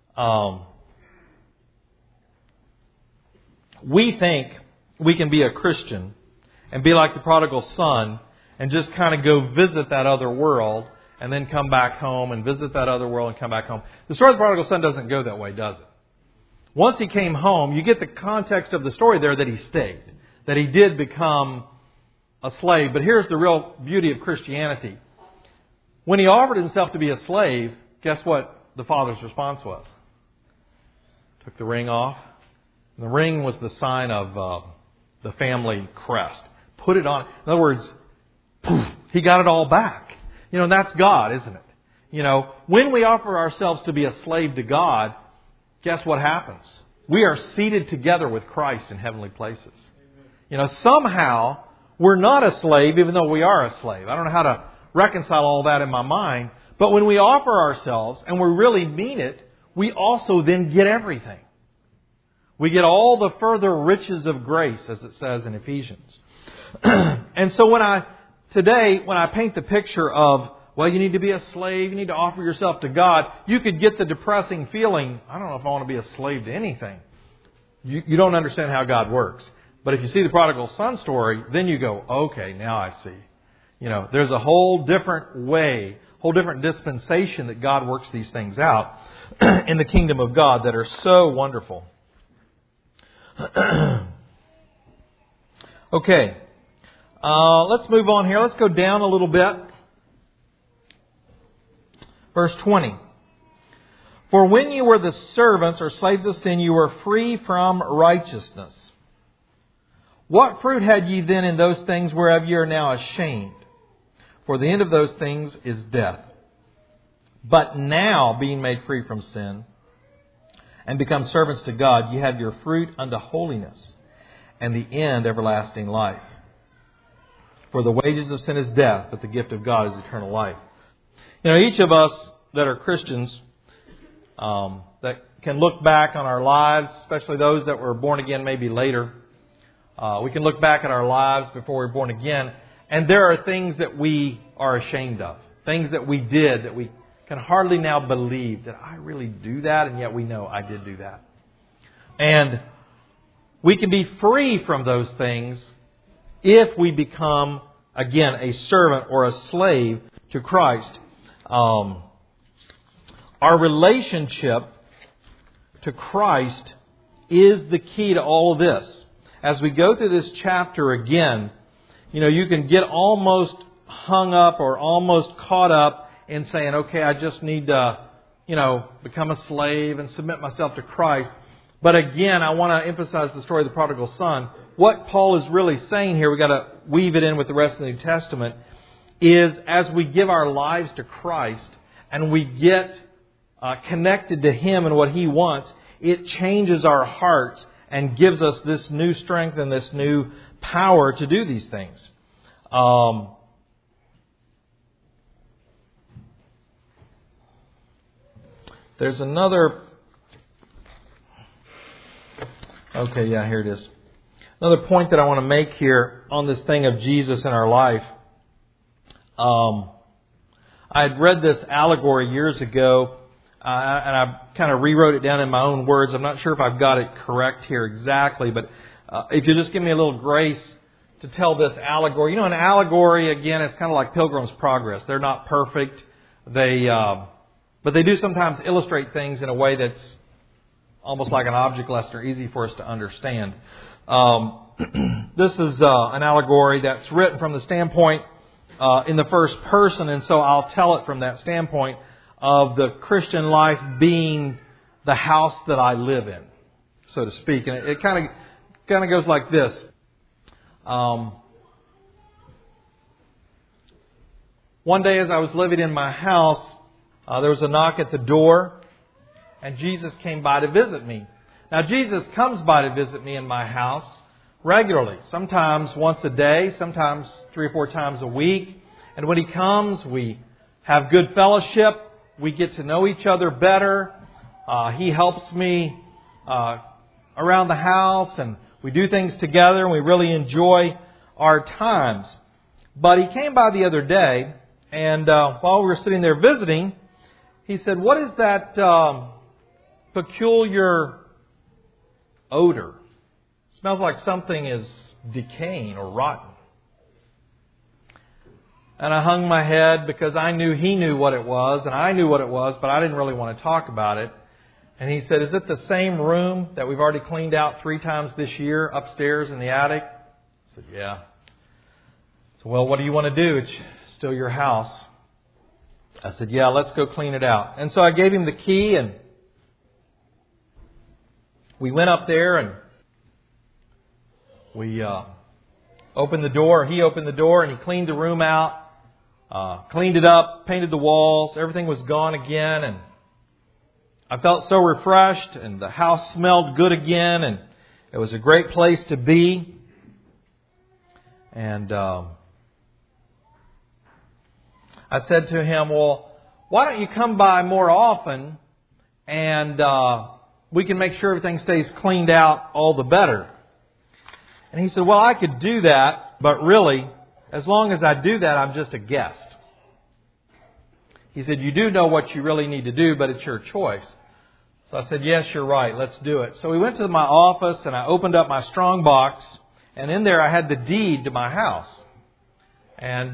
Speaker 1: we think we can be a Christian and be like the prodigal son and just kind of go visit that other world and then come back home and visit that other world and come back home. The story of the prodigal son doesn't go that way, does it? Once he came home, you get the context of the story there that he stayed, that he did become a slave. But here's the real beauty of Christianity. When he offered himself to be a slave, guess what the father's response was? Took the ring off. And the ring was the sign of the family crest. Put it on. In other words, poof, he got it all back. And that's God, isn't it? When we offer ourselves to be a slave to God, guess what happens? We are seated together with Christ in heavenly places. Somehow we're not a slave even though we are a slave. I don't know how to reconcile all that in my mind. But when we offer ourselves and we really mean it, we also then get everything. We get all the further riches of grace, as it says in Ephesians. And so when I paint the picture of, well, you need to be a slave, you need to offer yourself to God, you could get the depressing feeling, I don't know if I want to be a slave to anything. You don't understand how God works. But if you see the prodigal son story, then you go, okay, now I see. There's a whole different way, whole different dispensation that God works these things out in the kingdom of God that are so wonderful. Okay. Let's move on here. Let's go down a little bit. Verse 20. For when you were the servants or slaves of sin, you were free from righteousness. What fruit had ye then in those things whereof ye are now ashamed? For the end of those things is death. But now, being made free from sin, and become servants to God, ye have your fruit unto holiness, and the end everlasting life. For the wages of sin is death, but the gift of God is eternal life. Each of us that are Christians, that can look back on our lives, especially those that were born again maybe later, we can look back at our lives before we were born again, and there are things that we are ashamed of. Things that we did that we can hardly now believe. Did I really do that? And yet we know I did do that. And we can be free from those things if we become, again, a servant or a slave to Christ. Our relationship to Christ is the key to all of this. As we go through this chapter again, you can get almost hung up or almost caught up in saying, okay, I just need to, become a slave and submit myself to Christ. But again, I want to emphasize the story of the prodigal son. What Paul is really saying here, we've got to weave it in with the rest of the New Testament, is as we give our lives to Christ and we get connected to Him and what He wants, it changes our hearts and gives us this new strength and this new power to do these things. There's another... Okay, yeah, here it is. Another point that I want to make here on this thing of Jesus in our life. I had read this allegory years ago, and I kind of rewrote it down in my own words. I'm not sure if I've got it correct here exactly, but if you just give me a little grace to tell this allegory. You know, an allegory, again, it's kind of like Pilgrim's Progress. They're not perfect. But they do sometimes illustrate things in a way that's almost like an object lesson or easy for us to understand. This is an allegory that's written from the standpoint in the first person, and so I'll tell it from that standpoint of the Christian life being the house that I live in, so to speak. And it kind of goes like this. One day as I was living in my house, there was a knock at the door, and Jesus came by to visit me. Now, Jesus comes by to visit me in my house regularly, sometimes once a day, sometimes 3 or 4 times a week. And when He comes, we have good fellowship. We get to know each other better. He helps me around the house, and we do things together, and we really enjoy our times. But He came by the other day, and while we were sitting there visiting, He said, "What is that peculiar odor? It smells like something is decaying or rotten." And I hung my head because I knew He knew what it was, and I knew what it was, but I didn't really want to talk about it. And He said, "Is it the same room that we've already cleaned out 3 times this year upstairs in the attic?" I said, "Yeah." So, "Well, what do you want to do? It's still your house." I said, "Yeah, let's go clean it out." And so I gave him the key, and we went up there, and we opened the door. He opened the door, and he cleaned the room out, cleaned it up, painted the walls. Everything was gone again, and I felt so refreshed, and the house smelled good again, and it was a great place to be. And I said to him, "Well, why don't you come by more often, and we can make sure everything stays cleaned out all the better." And he said, "Well, I could do that, but really, as long as I do that, I'm just a guest." He said, "You do know what you really need to do, but it's your choice." So I said, "Yes, you're right. Let's do it." So we went to my office, and I opened up my strong box, and in there I had the deed to my house. And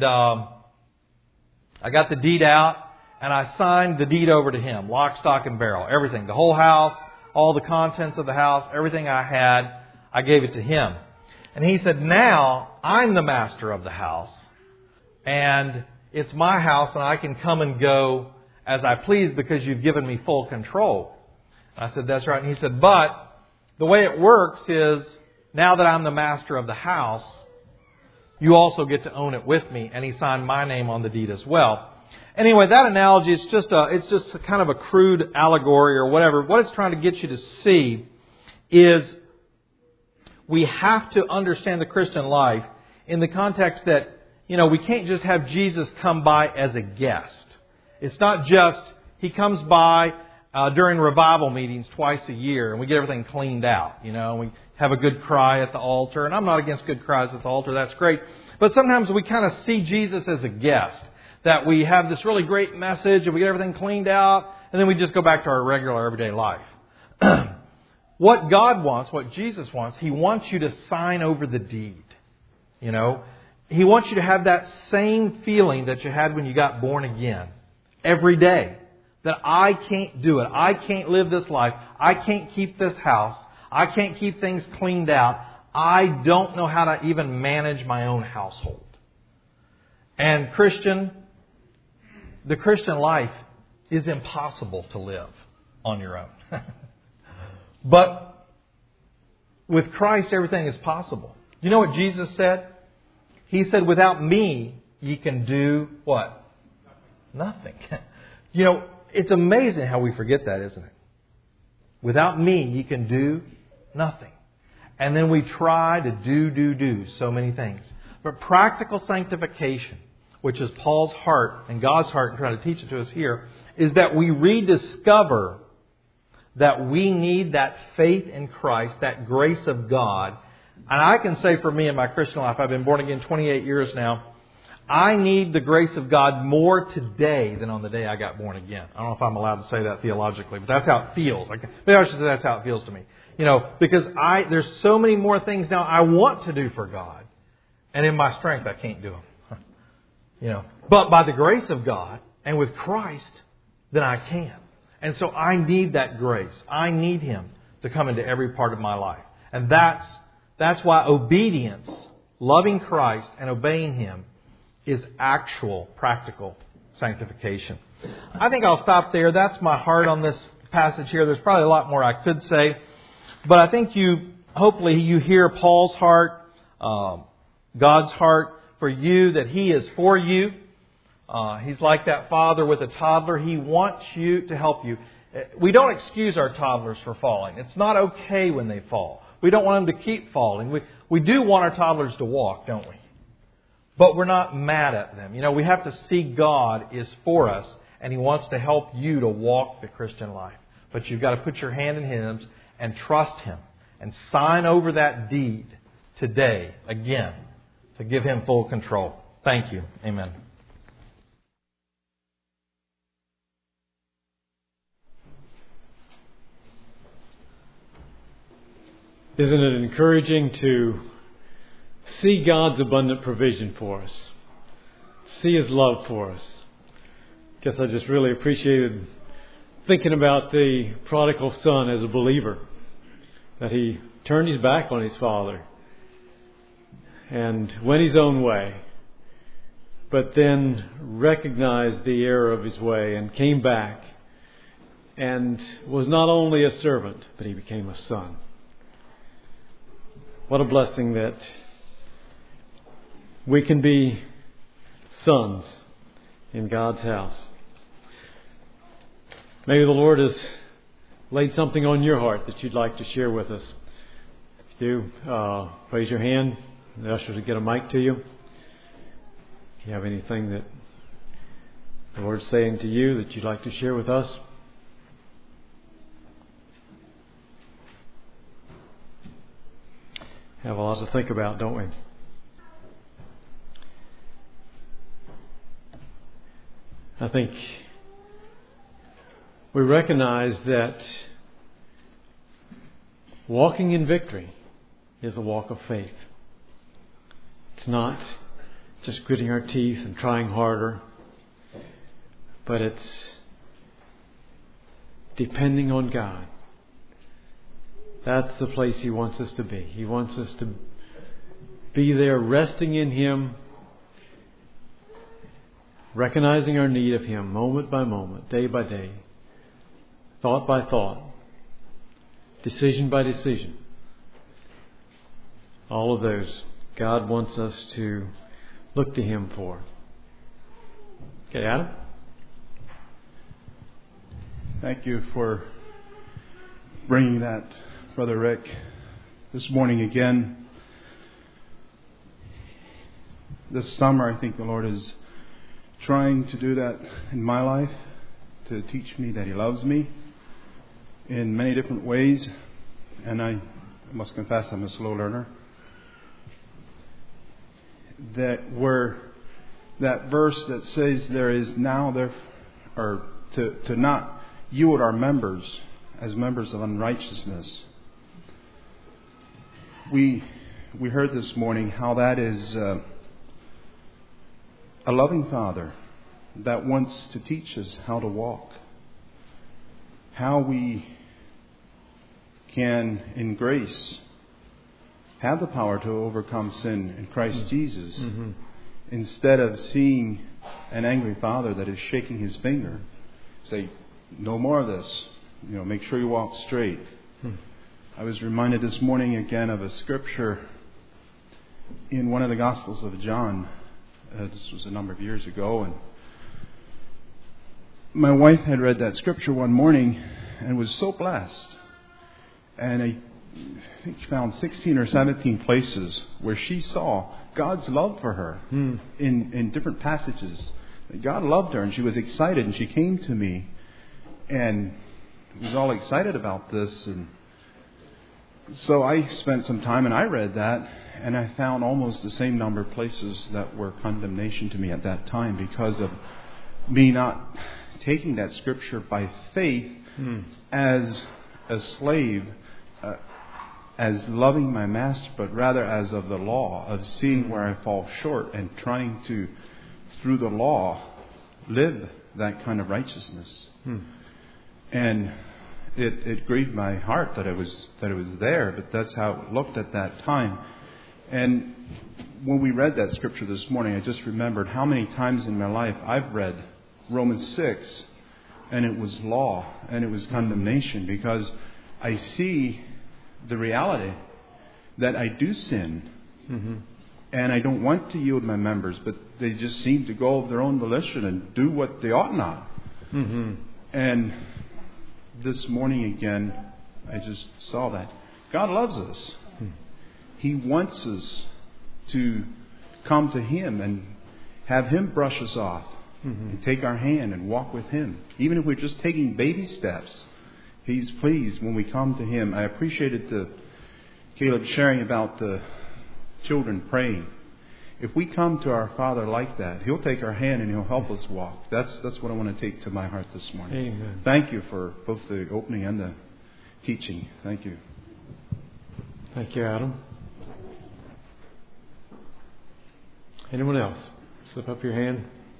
Speaker 1: I got the deed out, and I signed the deed over to him, lock, stock, and barrel, everything, the whole house, all the contents of the house, everything I had, I gave it to him. And he said, "Now I'm the master of the house, and it's my house, and I can come and go as I please because you've given me full control." I said, "That's right." And he said, "But the way it works is now that I'm the master of the house, you also get to own it with me." And he signed my name on the deed as well. Anyway, that analogy is just a kind of a crude allegory or whatever. What it's trying to get you to see is we have to understand the Christian life in the context that, we can't just have Jesus come by as a guest. It's not just He comes by during revival meetings twice a year and we get everything cleaned out. We have a good cry at the altar. And I'm not against good cries at the altar. That's great. But sometimes we kind of see Jesus as a guest. That we have this really great message and we get everything cleaned out and then we just go back to our regular everyday life. What God wants, what Jesus wants, He wants you to sign over the deed. He wants you to have that same feeling that you had when you got born again. Every day. That I can't do it. I can't live this life. I can't keep this house. I can't keep things cleaned out. I don't know how to even manage my own household. And the Christian life is impossible to live on your own. But with Christ, everything is possible. You know what Jesus said? He said, "Without me, ye can do" what? Nothing. It's amazing how we forget that, isn't it? Without me, ye can do nothing. And then we try to do so many things. But practical sanctification, which is Paul's heart and God's heart in trying to teach it to us here, is that we rediscover that we need that faith in Christ, that grace of God. And I can say for me in my Christian life, I've been born again 28 years now, I need the grace of God more today than on the day I got born again. I don't know if I'm allowed to say that theologically, but that's how it feels. Maybe I should say that's how it feels to me. Because there's so many more things now I want to do for God. And in my strength, I can't do them. But by the grace of God and with Christ, then I can. And so I need that grace. I need Him to come into every part of my life. And that's why obedience, loving Christ and obeying Him, is actual, practical sanctification. I think I'll stop there. That's my heart on this passage here. There's probably a lot more I could say. But I think hopefully you hear Paul's heart, God's heart for you, that He is for you. He's like that father with a toddler. He wants you to help you. We don't excuse our toddlers for falling. It's not okay when they fall. We don't want them to keep falling. We do want our toddlers to walk, don't we? But we're not mad at them. We have to see God is for us, and He wants to help you to walk the Christian life. But you've got to put your hand in His and trust Him and sign over that deed today, again, to give Him full control. Thank you. Amen.
Speaker 2: Isn't it encouraging to see God's abundant provision for us? See His love for us. Guess I just really appreciated thinking about the prodigal son as a believer. That he turned his back on his father and went his own way. But then recognized the error of his way and came back and was not only a servant, but he became a son. What a blessing that we can be sons in God's house. Maybe the Lord has laid something on your heart that you'd like to share with us. If you do, raise your hand. The ushers will get a mic to you. If you have anything that the Lord's saying to you that you'd like to share with us. Have a lot to think about, don't we? I think we recognize that walking in victory is a walk of faith. It's not just gritting our teeth and trying harder, but it's depending on God. That's the place He wants us to be. He wants us to be there resting in Him, recognizing our need of Him moment by moment, day by day, thought by thought, decision by decision. All of those God wants us to look to Him for. Okay, Adam?
Speaker 3: Thank you for bringing that, Brother Rick, this morning again. This summer, I think the Lord is trying to do that in my life, to teach me that He loves me in many different ways. And I must confess I'm a slow learner. That verse that says there is now there, or to not yield our members as members of unrighteousness. We heard this morning how that is a loving Father that wants to teach us how to walk, how we can, in grace, have the power to overcome sin in Christ Jesus, instead of seeing an angry Father that is shaking His finger, say, no more of this. Make sure you walk straight. I was reminded this morning again of a scripture in one of the Gospels of John. This was a number of years ago, and my wife had read that scripture one morning and was so blessed. And I think she found 16 or 17 places where she saw God's love for her in different passages. God loved her, and she was excited, and she came to me and was all excited about this. And so I spent some time and I read that, and I found almost the same number of places that were condemnation to me at that time because of me not taking that scripture by faith as a slave, as loving my master, but rather as of the law, of seeing where I fall short and trying to, through the law, live that kind of righteousness. And it grieved my heart that it was there, but that's how it looked at that time. And when we read that scripture this morning, I just remembered how many times in my life I've read Romans 6, and it was law, and it was condemnation, because I see the reality that I do sin, and I don't want to yield my members, but they just seem to go of their own volition and do what they ought not. And this morning again, I just saw that God loves us. He wants us to come to Him and have Him brush us off and take our hand and walk with Him. Even if we're just taking baby steps, He's pleased when we come to Him. I appreciated Caleb sharing about the children praying. If we come to our Father like that, He'll take our hand and He'll help us walk. That's what I want to take to my heart this morning.
Speaker 2: Amen.
Speaker 3: Thank you for both the opening and the teaching. Thank you.
Speaker 2: Thank you, Adam. Anyone else? Slip up your hand.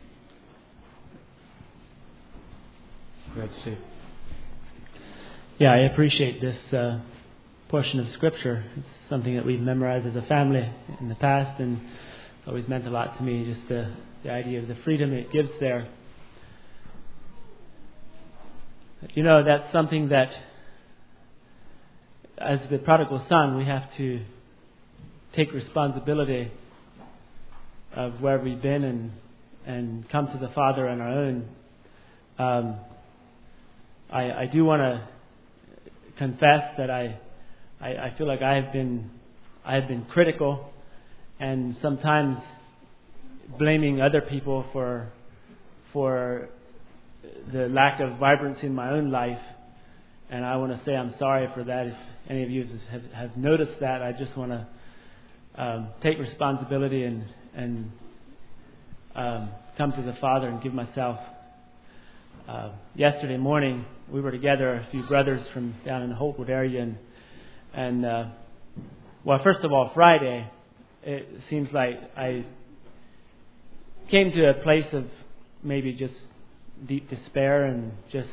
Speaker 2: Glad to see.
Speaker 4: Yeah, I appreciate this portion of Scripture. It's something that we've memorized as a family in the past, and it's always meant a lot to me, just the idea of the freedom it gives there. You know, that's something that, as the prodigal son, we have to take responsibility of where we've been and come to the Father on our own. I do want to confess that I feel like I have been critical and sometimes blaming other people for the lack of vibrancy in my own life, and I want to say I'm sorry for that. If any of you have noticed that, I just want to take responsibility and come to the Father and give myself. Yesterday morning, we were together, a few brothers from down in the Holtwood area, and well, first of all, Friday, it seems like I came to a place of maybe just deep despair and just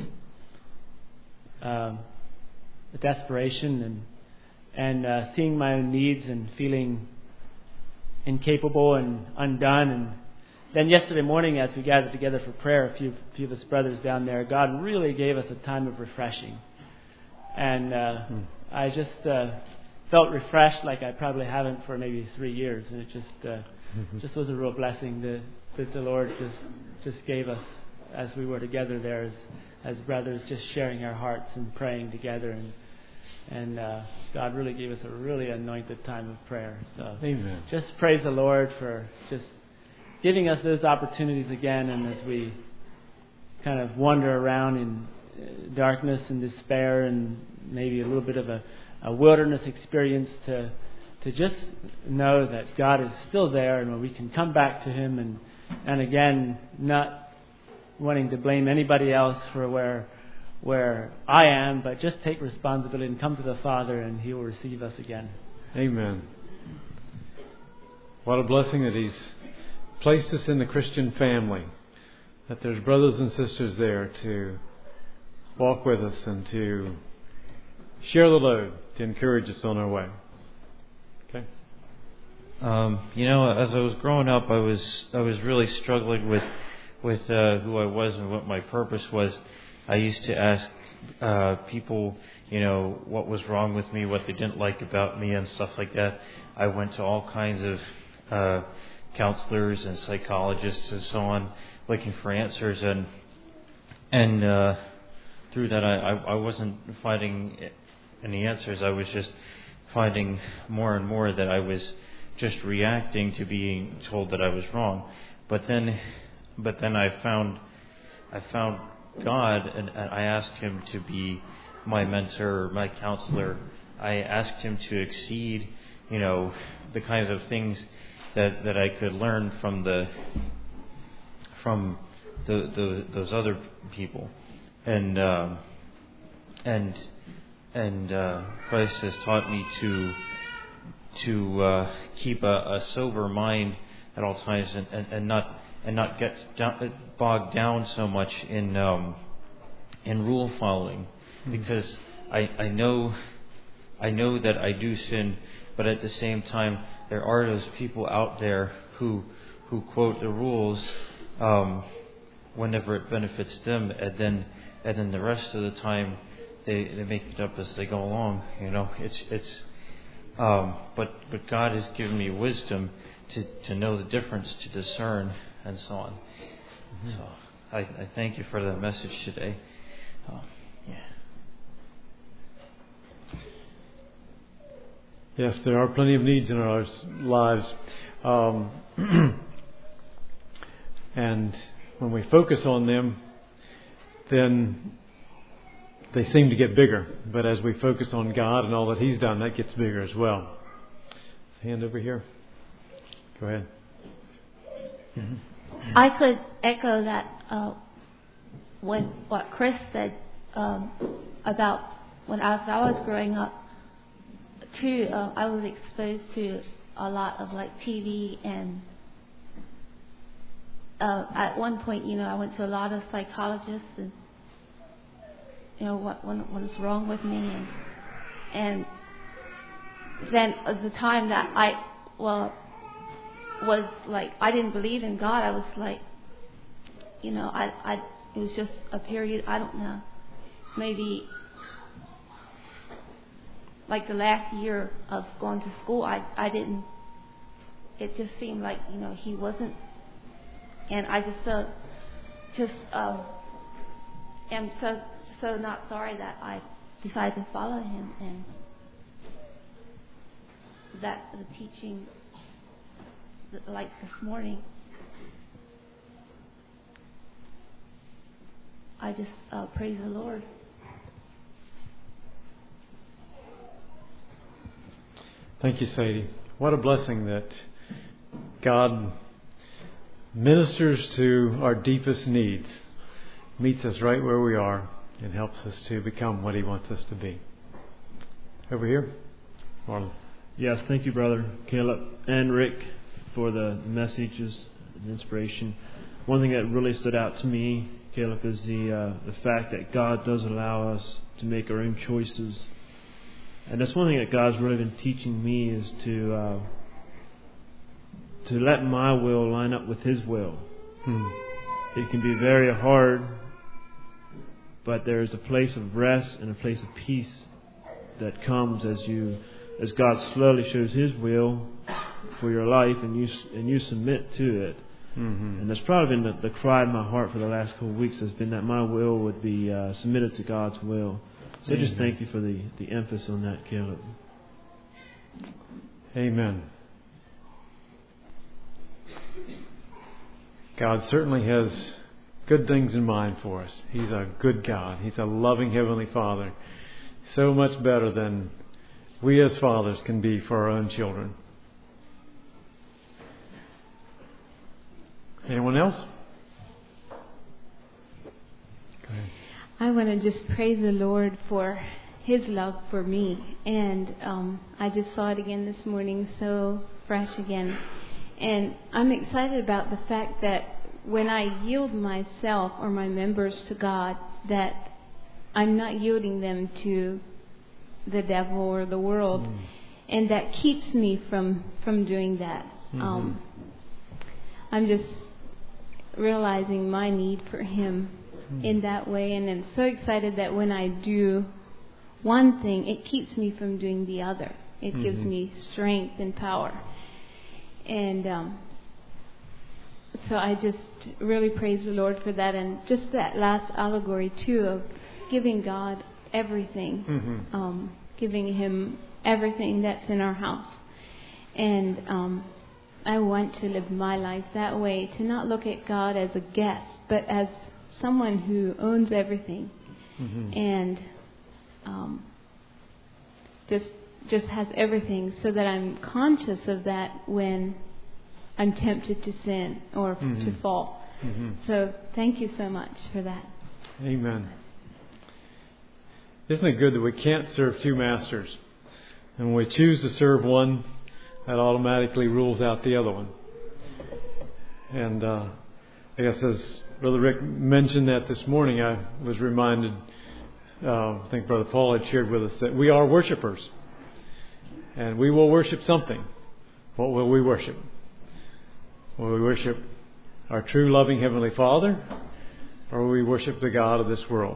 Speaker 4: desperation and seeing my own needs and feeling incapable and undone. And then yesterday morning, as we gathered together for prayer, a few of us brothers down there, God really gave us a time of refreshing. And I just felt refreshed like I probably haven't for maybe 3 years. And it just was a real blessing that the Lord just gave us as we were together there as brothers, just sharing our hearts and praying together. And God really gave us a really anointed time of prayer. So
Speaker 2: Amen.
Speaker 4: Just praise the Lord for just giving us those opportunities again, and as we kind of wander around in darkness and despair and maybe a little bit of a wilderness experience, to just know that God is still there and we can come back to Him and again, not wanting to blame anybody else for where I am, but just take responsibility and come to the Father, and He will receive us again.
Speaker 2: Amen. What a blessing that He's placed us in the Christian family, that there's brothers and sisters there to walk with us and to share the load, to encourage us on our way. Okay.
Speaker 5: As I was growing up, I was really struggling with who I was and what my purpose was. I used to ask people, what was wrong with me, what they didn't like about me, and stuff like that. I went to all kinds of counselors and psychologists and so on, looking for answers, and through that I wasn't finding any answers. I was just finding more and more that I was just reacting to being told that I was wrong. But then I found God, and I asked Him to be my mentor, my counselor. I asked Him to exceed, the kinds of things that I could learn from those other people, and Christ has taught me to keep a sober mind at all times, and not get bogged down so much in rule following, because I know that I do sin, but at the same time there are those people out there who quote the rules whenever it benefits them, and then the rest of the time they make it up as they go along. But God has given me wisdom to know the difference, to discern, and so on. Mm-hmm. So I thank you for the message today.
Speaker 2: Yes, there are plenty of needs in our lives. And when we focus on them, then they seem to get bigger. But as we focus on God and all that He's done, that gets bigger as well. Hand over here. Go ahead. Mm-hmm.
Speaker 6: I could echo that what Chris said about when I was growing up. Too, I was exposed to a lot of TV, and at one point, I went to a lot of psychologists, and what was wrong with me, and then the time that I was I didn't believe in God. I was it was just a period. I don't know, maybe. The last year of going to school, I didn't. It just seemed like He wasn't, and I am so not sorry that I decided to follow Him, and that the teaching, this morning, I just praise the Lord.
Speaker 2: Thank you, Sadie. What a blessing that God ministers to our deepest needs, meets us right where we are, and helps us to become what He wants us to be. Over here, Marlon.
Speaker 7: Yes, thank you, Brother Caleb and Rick, for the messages and inspiration. One thing that really stood out to me, Caleb, is the fact that God does allow us to make our own choices. And that's one thing that God's really been teaching me, is to let my will line up with His will. It can be very hard, but there is a place of rest and a place of peace that comes as God slowly shows His will for your life, and you submit to it. Mm-hmm. And that's probably been the cry in my heart for the last couple of weeks, has been that my will would be submitted to God's will. So just thank you for the emphasis on that, Caleb.
Speaker 2: Amen. God certainly has good things in mind for us. He's a good God. He's a loving Heavenly Father. So much better than we as fathers can be for our own children. Anyone else? Go ahead.
Speaker 8: I want to just praise the Lord for His love for me. And I just saw it again this morning, so fresh again. And I'm excited about the fact that when I yield myself or my members to God, that I'm not yielding them to the devil or the world. And that keeps me from doing that. Mm-hmm. I'm just realizing my need for Him in that way, and I'm so excited that when I do one thing, it keeps me from doing the other. It gives me strength and power. And so I just really praise the Lord for that. And just that last allegory too, of giving God everything, giving Him everything that's in our house. And I want to live my life that way, to not look at God as a guest, but as someone who owns everything, and just has everything, so that I'm conscious of that when I'm tempted to sin or to fall. So thank you so much for that.
Speaker 2: Amen. Isn't it good that we can't serve two masters? And when we choose to serve one, that automatically rules out the other one. And I guess as Brother Rick mentioned that this morning, I was reminded, I think Brother Paul had shared with us, that we are worshipers. And we will worship something. What will we worship? Will we worship our true loving Heavenly Father, or will we worship the God of this world?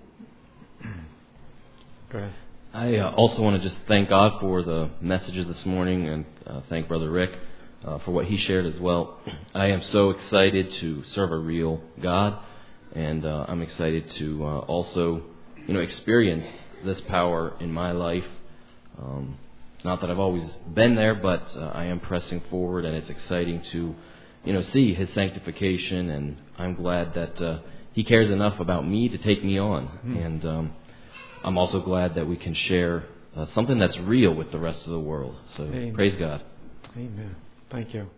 Speaker 2: Go ahead.
Speaker 9: I also want to just thank God for the messages this morning, and thank Brother Rick for what he shared as well. I am so excited to serve a real God, and I'm excited to also, experience this power in my life. Not that I've always been there, but I am pressing forward, and it's exciting to, see His sanctification, and I'm glad that He cares enough about me to take me on. And I'm also glad that we can share something that's real with the rest of the world. So
Speaker 2: Amen.
Speaker 9: Praise God.
Speaker 2: Amen. Thank you.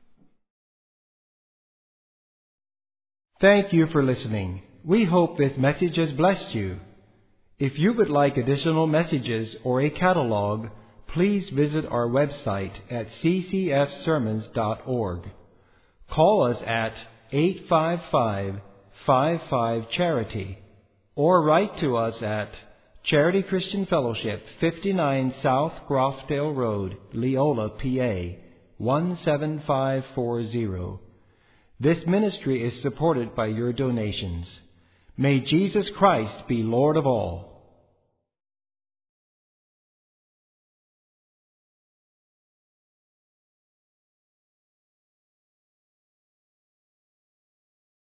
Speaker 10: Thank you for listening. We hope this message has blessed you. If you would like additional messages or a catalog, please visit our website at ccfsermons.org. Call us at 855-55-CHARITY or write to us at Charity Christian Fellowship, 59 South Grofdale Road, Leola, PA, 17540. This ministry is supported by your donations. May Jesus Christ be Lord of all.